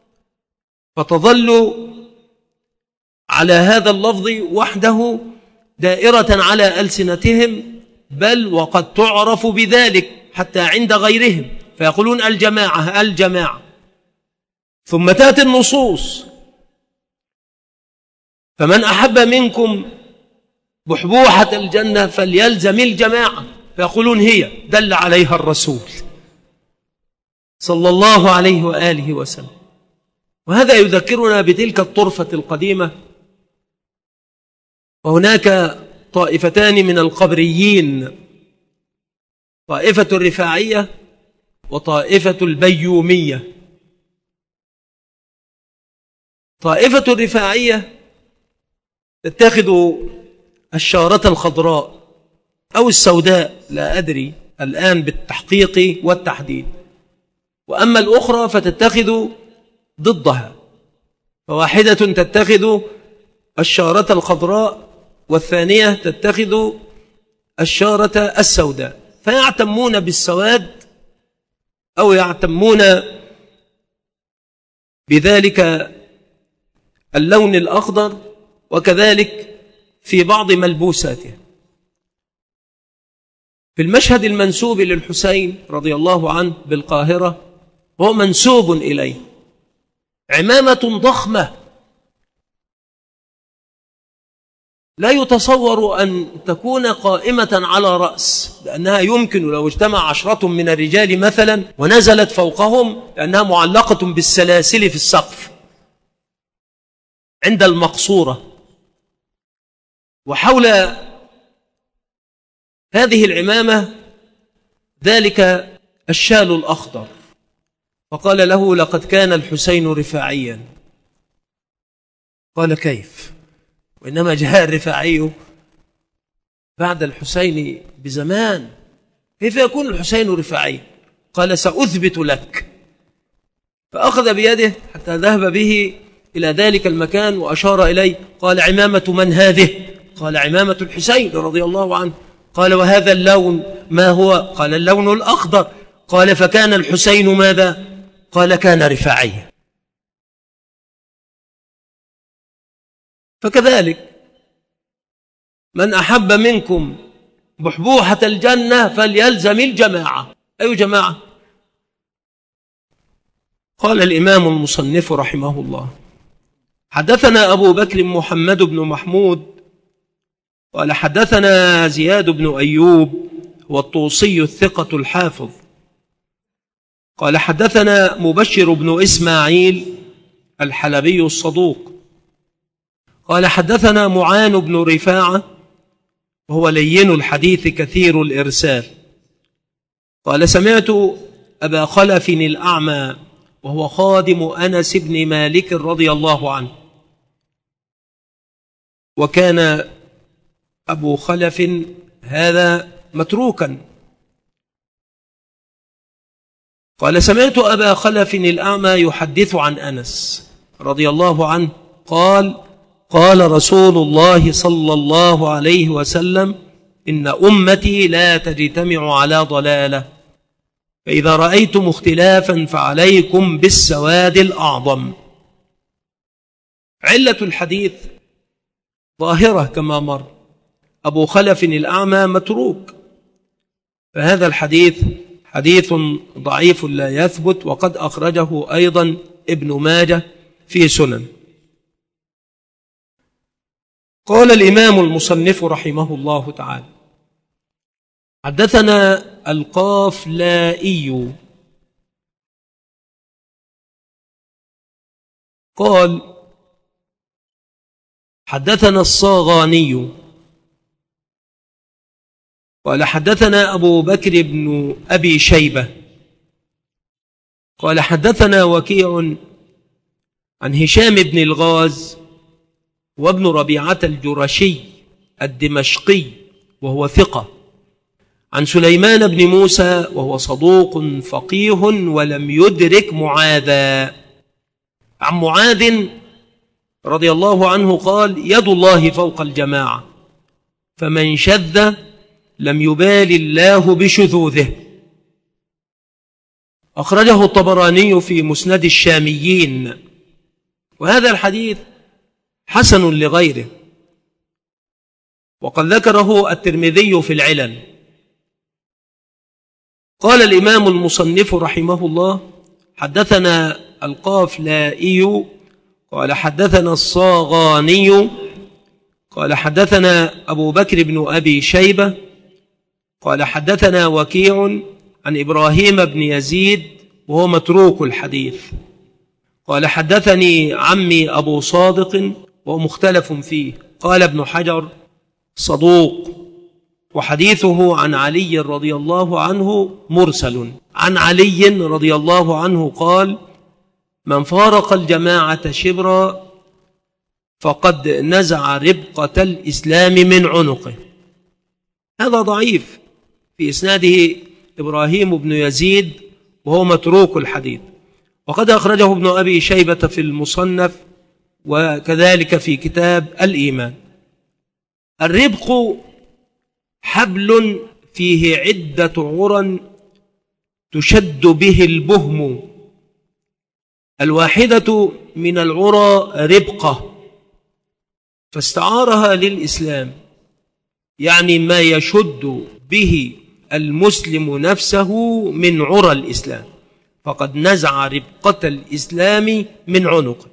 Speaker 1: فتظل على هذا اللفظ وحده دائرة على ألسنتهم، بل وقد تعرف بذلك حتى عند غيرهم فيقولون الجماعة الجماعة. ثم تأتي النصوص: فمن أحب منكم بحبوحة الجنة فليلزم الجماعة، فيقولون هي، دل عليها الرسول صلى الله عليه وآله وسلم. وهذا يذكرنا بتلك الطرفة القديمة. وهناك طائفتان من القبريين، طائفة الرفاعية وطائفة البيومية. طائفة الرفاعية تتخذ الشارة الخضراء أو السوداء، لا أدري الآن بالتحقيق والتحديد، وأما الأخرى فتتخذ ضدها، فواحدة تتخذ الشارة الخضراء والثانية تتخذ الشارة السوداء، فيعتمون بالسواد أو يعتمون بذلك اللون الأخضر، وكذلك في بعض ملبوساته. في المشهد المنسوب للحسين رضي الله عنه بالقاهرة وهو منسوب إليه عمامة ضخمة لا يتصور أن تكون قائمة على رأس، لأنها يمكن لو اجتمع 10 من الرجال مثلا ونزلت فوقهم، لأنها معلقة بالسلاسل في السقف عند المقصورة. وحول هذه العمامة ذلك الشال الأخضر، فقال له: لقد كان الحسين رفاعيا. قال: كيف؟ وإنما جاء الرفاعي بعد الحسين بزمان، كيف يكون الحسين رفاعي؟ قال: سأثبت لك. فأخذ بيده حتى ذهب به إلى ذلك المكان وأشار إليه، قال: عمامة من هذه؟ قال: عمامة الحسين رضي الله عنه. قال: وهذا اللون ما هو؟ قال: اللون الأخضر. قال: فكان الحسين ماذا؟ قال: كان رفاعيا. فكذلك من أحب منكم بحبوحة الجنة فليلزم الجماعة. أي جماعة؟ قال الإمام المصنف رحمه الله: حدثنا أبو بكر محمد بن محمود قال حدثنا زياد بن أيوب والطوسي الثقة الحافظ قال حدثنا مبشر بن إسماعيل الحلبي الصدوق قال حدثنا معان بن رفاعة وهو لين الحديث كثير الإرسال قال سمعت أبا خلف الأعمى وهو خادم أنس بن مالك رضي الله عنه، وكان أبو خلف هذا متروكا. قال سمعت أبا خلف الأعمى يحدث عن أنس رضي الله عنه قال قال رسول الله صلى الله عليه وسلم إن أمتي لا تجتمع على ضلالة، فإذا رأيتم اختلافا فعليكم بالسواد الأعظم. علة الحديث ظاهرة كما مر، أبو خلف الأعمى متروك، فهذا الحديث حديث ضعيف لا يثبت، وقد أخرجه أيضا ابن ماجه في سنن. قال الإمام المصنف رحمه الله تعالى حدثنا القافلائي قال حدثنا الصاغاني قال حدثنا أبو بكر بن أبي شيبة قال حدثنا وكيع عن هشام بن الغاز وابن ربيعة الجرشي الدمشقي وهو ثقة، عن سليمان بن موسى وهو صدوق فقيه ولم يدرك معاذا. عن معاذ رضي الله عنه قال: يد الله فوق الجماعة، فمن شذ لم يبال الله بشذوذه. أخرجه الطبراني في مسند الشاميين، وهذا الحديث حسن لغيره، وقد ذكره الترمذي في العلل. قال الإمام المصنف رحمه الله: حدثنا القافلائي قال حدثنا الصاغاني قال حدثنا أبو بكر بن أبي شيبة قال حدثنا وكيع عن إبراهيم بن يزيد وهو متروك الحديث قال حدثني عمي أبو صادق وهو مختلف فيه. قال ابن حجر: صدوق، وحديثه عن علي رضي الله عنه مرسل. عن علي رضي الله عنه قال: من فارق الجماعة شبرا فقد نزع ربقة الإسلام من عنقه. هذا ضعيف، في إسناده إبراهيم بن يزيد وهو متروك الحديث، وقد أخرجه ابن أبي شيبة في المصنف وكذلك في كتاب الإيمان. الربق حبل فيه عدة عرى تشد به البهم، الواحدة من العرى ربقة، فاستعارها للإسلام، يعني ما يشد به المسلم نفسه من عرى الإسلام، فقد نزع ربقة الإسلام من عنقه.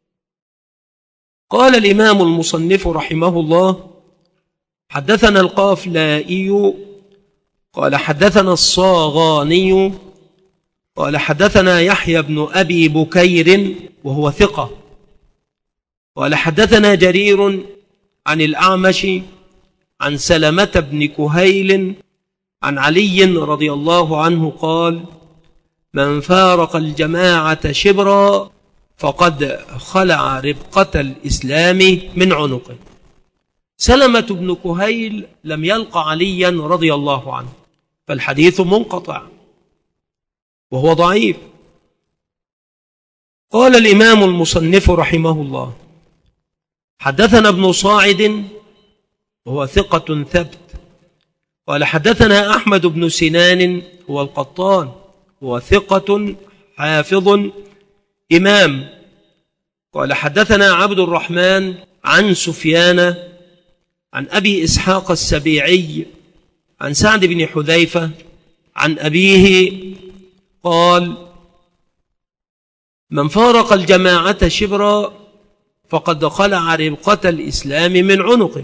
Speaker 1: قال الإمام المصنف رحمه الله: حدثنا القافلائي قال حدثنا الصاغاني قال حدثنا يحيى بن أبي بكير وهو ثقة قال حدثنا جرير عن الأعمش عن سلمة بن كهيل عن علي رضي الله عنه قال: من فارق الجماعة شبرا فقد خلع ربقة الإسلام من عنقه. سلمة بن كهيل لم يلق عليا رضي الله عنه، فالحديث منقطع وهو ضعيف. قال الإمام المصنف رحمه الله: حدثنا ابن صاعد وهو ثقة ثبت قال حدثنا أحمد بن سنان هو القطان هو ثقة حافظ إمام قال حدثنا عبد الرحمن عن سفيان عن أبي إسحاق السبيعي عن سعد بن حذيفة عن أبيه قال: من فارق الجماعة شبرا فقد خلع ربقة الإسلام من عنقه.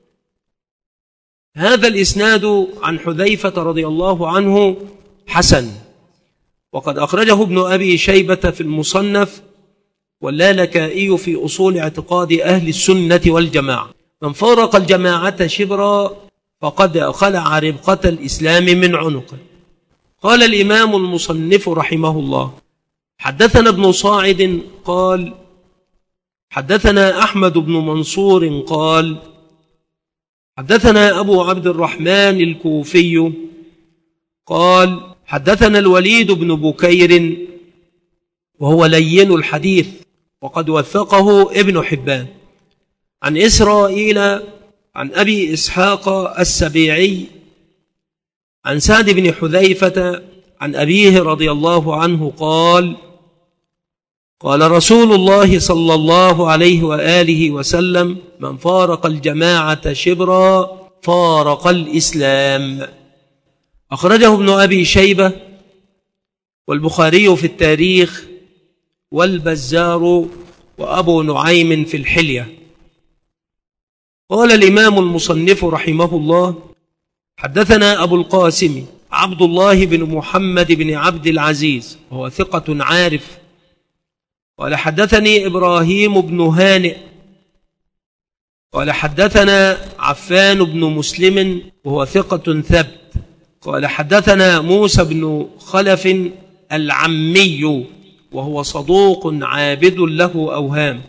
Speaker 1: هذا الإسناد عن حذيفة رضي الله عنه حسن، وقد أخرجه ابن أبي شيبة في المصنف واللالكائي في أصول اعتقاد أهل السنة والجماعة. من فارق الجماعة شبرا فقد خلع ربقة الإسلام من عنقه. قال الإمام المصنف رحمه الله: حدثنا ابن صاعد قال حدثنا أحمد بن منصور قال حدثنا أبو عبد الرحمن الكوفي قال حدثنا الوليد بن بكير وهو لين الحديث وقد وثقه ابن حبان عن إسرائيل عن أبي إسحاق السبيعي عن سعد بن حذيفة عن أبيه رضي الله عنه قال: قال رسول الله صلى الله عليه وآله وسلم: من فارق الجماعة شبرا فارق الإسلام. أخرجه ابن أبي شيبة والبخاري في التاريخ والبزار وأبو نعيم في الحلية. قال الإمام المصنف رحمه الله: حدثنا أبو القاسم عبد الله بن محمد بن عبد العزيز وهو ثقة عارف قال حدثني إبراهيم بن هانئ قال حدثنا عفان بن مسلم وهو ثقة ثبت قال حدثنا موسى بن خلف العمي وهو صدوق عابد له أوهام.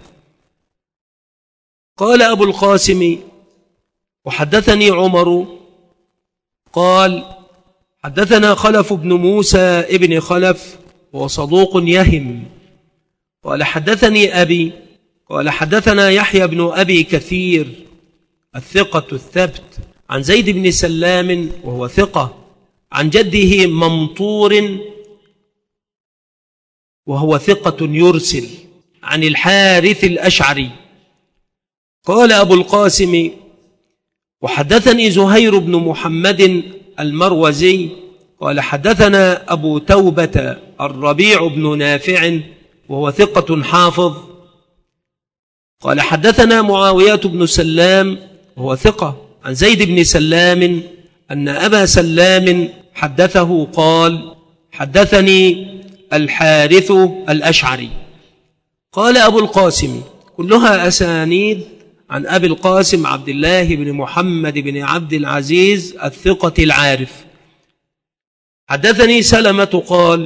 Speaker 1: قال أبو القاسم: وحدثني عمر قال: حدثنا خلف بن موسى ابن خلف وهو صدوق يهم. قال: حدثني أبي قال: حدثنا يحيى بن أبي كثير الثقة الثبت عن زيد بن سلام وهو ثقة عن جده ممطور وهو ثقة يرسل عن الحارث الأشعري. قال أبو القاسم: وحدثني زهير بن محمد المروزي قال: حدثنا أبو توبة الربيع بن نافع وهو ثقة حافظ. قال: حدثنا معاوية بن سلام وهو ثقة عن زيد بن سلام أن أبا سلام حدثه قال: حدثني الحارث الأشعري. قال أبو القاسم: كلها أسانيد عن أبي القاسم عبد الله بن محمد بن عبد العزيز الثقة العارف. حدثني سلمة قال: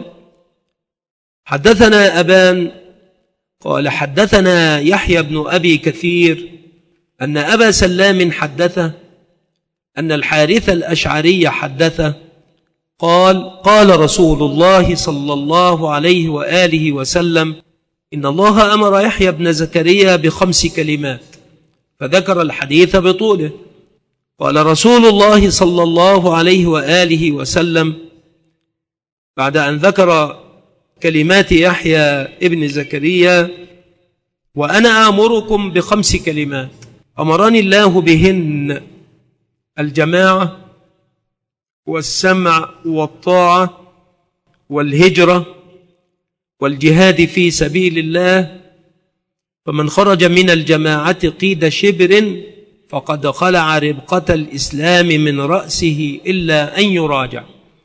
Speaker 1: حدثنا أبان قال: حدثنا يحيى بن أبي كثير أن أبا سلام حدثه أن الحارث الأشعري حدثه قال: قال رسول الله صلى الله عليه وآله وسلم: إن الله أمر يحيى بن زكريا ب5 كلمات، فذكر الحديث بطوله. قال رسول الله صلى الله عليه وآله وسلم بعد أن ذكر كلمات يحيى ابن زكريا: وأنا آمركم ب5 كلمات أمرني الله بهن: الجماعة والسمع والطاعة والهجرة والجهاد في سبيل الله، فمن خرج من الجماعة قيد شبر فقد خلع ربقة الإسلام من رأسه إلا أن يراجع.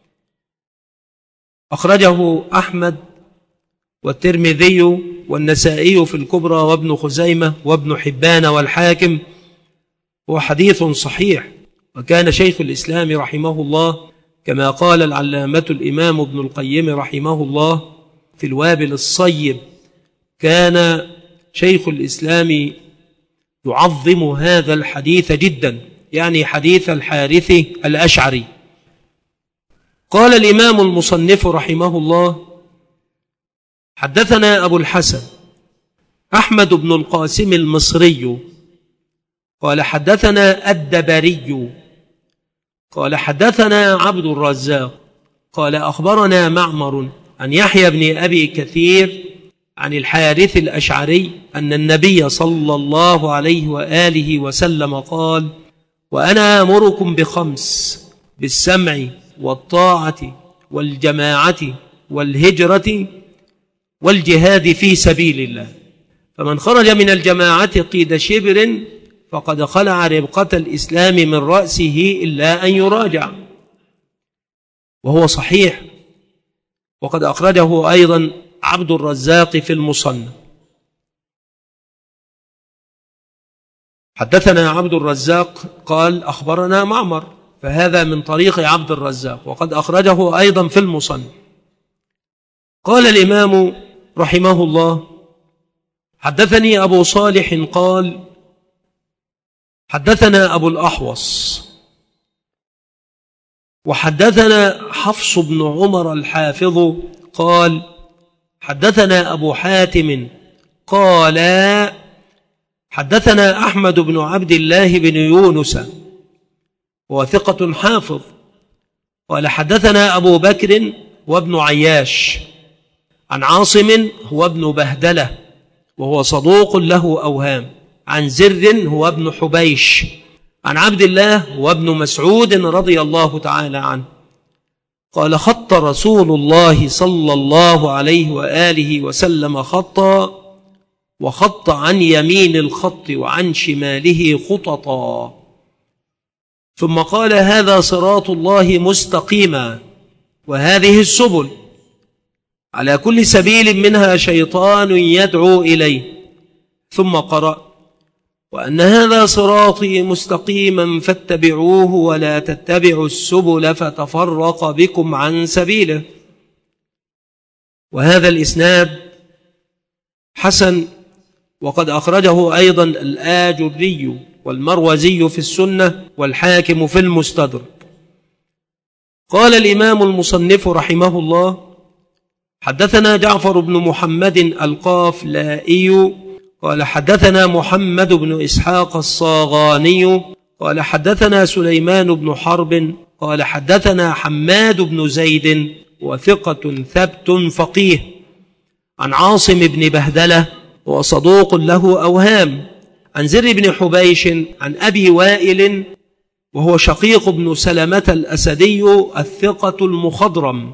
Speaker 1: أخرجه أحمد والترمذي والنسائي في الكبرى وابن خزيمة وابن حبان والحاكم، وحديث صحيح. وكان شيخ الإسلام رحمه الله كما قال العلامة الإمام ابن القيم رحمه الله في الوابل الصيب: كان شيخ الإسلام يعظم هذا الحديث جدا، يعني حديث الحارث الأشعري. قال الإمام المصنف رحمه الله: حدثنا أبو الحسن أحمد بن القاسم المصري قال: حدثنا الدبري قال: حدثنا عبد الرزاق قال: أخبرنا معمر عن يحيى بن أبي كثير عن الحارث الأشعري أن النبي صلى الله عليه وآله وسلم قال: وأنا آمركم ب5: بالسمع والطاعة والجماعة والهجرة والجهاد في سبيل الله، فمن خرج من الجماعة قيد شبر فقد خلع ربقة الإسلام من رأسه إلا أن يراجع. وهو صحيح، وقد أخرجه أيضا عبد الرزاق في المصنف. حدثنا عبد الرزاق قال: أخبرنا معمر، فهذا من طريق عبد الرزاق، وقد أخرجه أيضا في المصنف. قال الإمام رحمه الله: حدثني أبو صالح قال: حدثنا أبو الأحوص وحدثنا حفص بن عمر الحافظ قال: حدثنا أبو حاتم قال: حدثنا أحمد بن عبد الله بن يونس وهو ثقة حافظ قال: حدثنا أبو بكر وابن عياش عن عاصم هو ابن بهدلة وهو صدوق له أوهام، عن زر هو ابن حبيش عن عبد الله وابن مسعود رضي الله تعالى عنه قال: خط رسول الله صلى الله عليه وآله وسلم خطا، وخط عن يمين الخط وعن شماله خططا، ثم قال: هذا صراط الله مستقيما، وهذه السبل، على كل سبيل منها شيطان يدعو إليه، ثم قرأ: وأن هذا صراطي مستقيما فاتبعوه ولا تتبعوا السبل فتفرق بكم عن سبيله. وهذا الإسناد حسن، وقد أخرجه أيضا الآجري والمروزي في السنة والحاكم في المستدرك. قال الإمام المصنف رحمه الله: حدثنا جعفر بن محمد القافلائي قال حدثنا محمد بن إسحاق الصاغاني قال حدثنا سليمان بن حرب قال حدثنا حماد بن زيد وثقة ثبت فقيه عن عاصم بن بهدلة وصدوق له أوهام عن زر بن حبيش عن أبي وائل وهو شقيق بن سلمة الأسدي الثقة المخضرم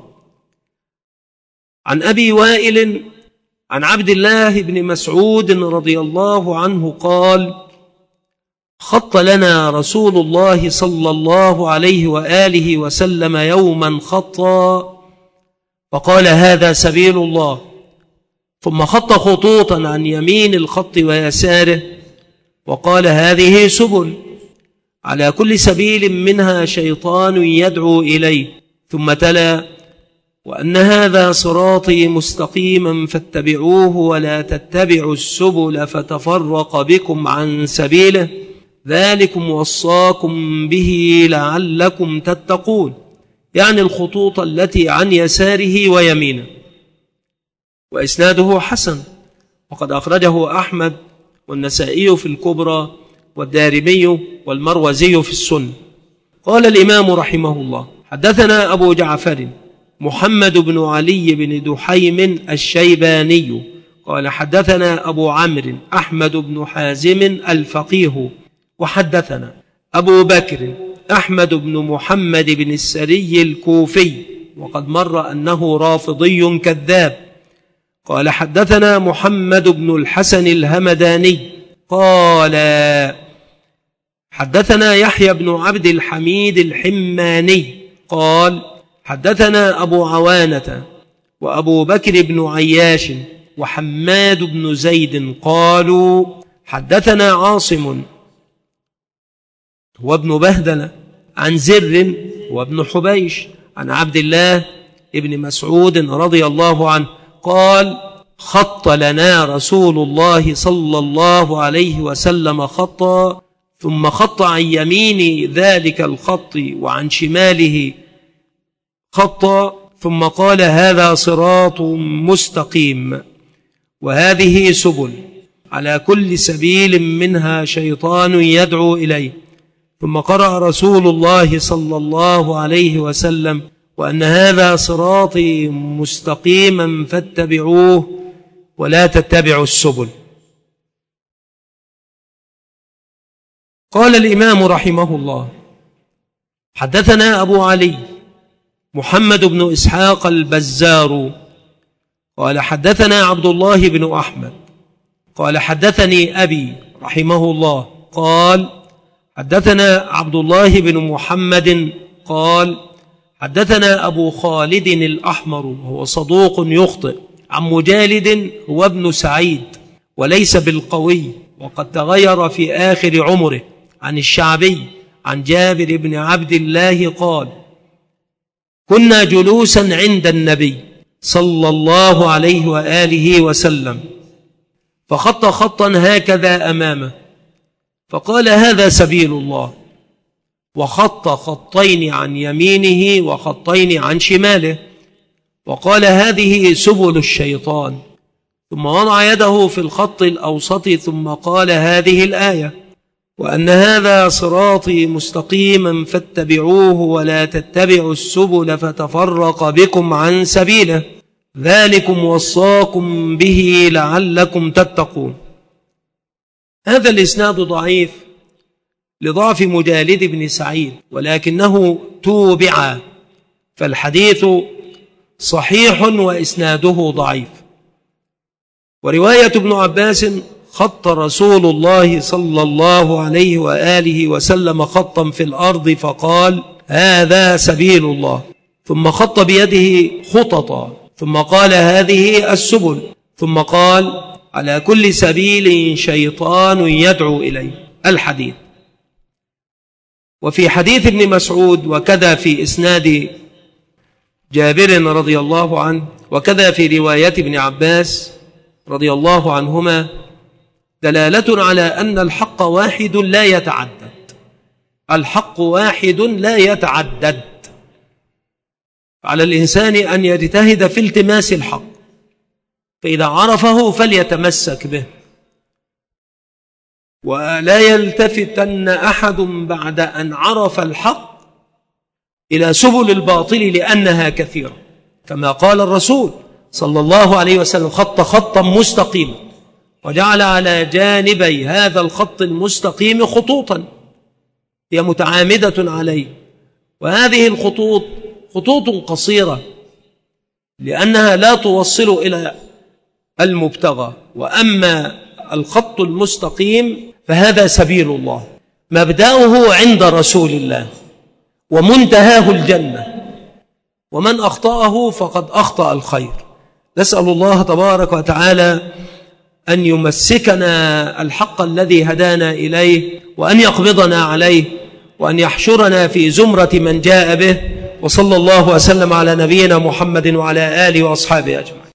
Speaker 1: عن أبي وائل عن عبد الله بن مسعود رضي الله عنه قال: خط لنا رسول الله صلى الله عليه وآله وسلم يوما خطا فقال: هذا سبيل الله، ثم خط خطوطا عن يمين الخط ويساره وقال: هذه سبل، على كل سبيل منها شيطان يدعو إليه، ثم تلا: وأن هذا صراطي مستقيما فاتبعوه ولا تتبعوا السبل فتفرق بكم عن سبيله، ذلكم وصاكم به لعلكم تتقون، يعني الخطوط التي عن يساره ويمينه. وإسناده حسن، وقد أخرجه أحمد والنسائي في الكبرى والدارمي والمروزي في السنة. قال الإمام رحمه الله: حدثنا أبو جعفر محمد بن علي بن دحيم الشيباني قال حدثنا أبو عمرو أحمد بن حازم الفقيه وحدثنا أبو بكر أحمد بن محمد بن السري الكوفي وقد مر أنه رافضي كذاب قال حدثنا محمد بن الحسن الهمداني قال حدثنا يحيى بن عبد الحميد الحماني قال حدثنا أبو عوانة وأبو بكر بن عياش وحماد بن زيد قالوا حدثنا عاصم وابن بهدلة عن زر وابن حبيش عن عبد الله ابن مسعود رضي الله عنه قال خط لنا رسول الله صلى الله عليه وسلم خطا ثم خط عن يمين ذلك الخط وعن شماله خطا ثم قال هذا صراط مستقيم وهذه سبل على كل سبيل منها شيطان يدعو إليه ثم قرأ رسول الله صلى الله عليه وسلم وأن هذا صراطي مستقيما فاتبعوه ولا تتبعوا السبل. قال الإمام رحمه الله حدثنا أبو علي محمد بن إسحاق البزار قال حدثنا عبد الله بن أحمد قال حدثني أبي رحمه الله قال حدثنا عبد الله بن محمد قال حدثنا أبو خالد الأحمر وهو صدوق يخطئ عن مجالد هو ابن سعيد وليس بالقوي وقد تغير في آخر عمره عن الشعبي عن جابر بن عبد الله قال كنا جلوسا عند النبي صلى الله عليه وآله وسلم فخط خطا هكذا أمامه فقال هذا سبيل الله وخط خطين عن يمينه وخطين عن شماله وقال هذه سبل الشيطان ثم وضع يده في الخط الأوسط ثم قال هذه الآية وأن هذا صراطي مستقيما فاتبعوه ولا تتبعوا السبل فتفرق بكم عن سبيله ذلكم وصاكم به لعلكم تتقون. هذا الإسناد ضعيف لضعف مجالد بن سعيد ولكنه توبع فالحديث صحيح وإسناده ضعيف. ورواية ابن عباس خط رسول الله صلى الله عليه وآله وسلم خطا في الأرض فقال هذا سبيل الله ثم خط بيده خططا ثم قال هذه السبل ثم قال على كل سبيل شيطان يدعو إليه الحديث. وفي حديث ابن مسعود وكذا في إسناد جابر رضي الله عنه وكذا في رواية ابن عباس رضي الله عنهما دلالة على أن الحق واحد لا يتعدد. الحق واحد لا يتعدد على الإنسان أن يجتهد في التماس الحق، فإذا عرفه فليتمسك به، ولا يلتفتن أحد بعد أن عرف الحق إلى سبل الباطل لأنها كثيرة، كما قال الرسول صلى الله عليه وسلم: خط خطا مستقيما، وجعل على جانبي هذا الخط المستقيم خطوطا هي متعامدة عليه، وهذه الخطوط خطوط قصيرة لأنها لا توصل إلى المبتغى، وأما الخط المستقيم فهذا سبيل الله، مبدأه عند رسول الله ومنتهاه الجنة، ومن أخطأه فقد أخطأ الخير. نسأل الله تبارك وتعالى أن يمسكنا الحق الذي هدانا إليه، وأن يقبضنا عليه، وأن يحشرنا في زمرة من جاء به. وصلى الله وسلم على نبينا محمد وعلى آله وأصحابه أجمعين.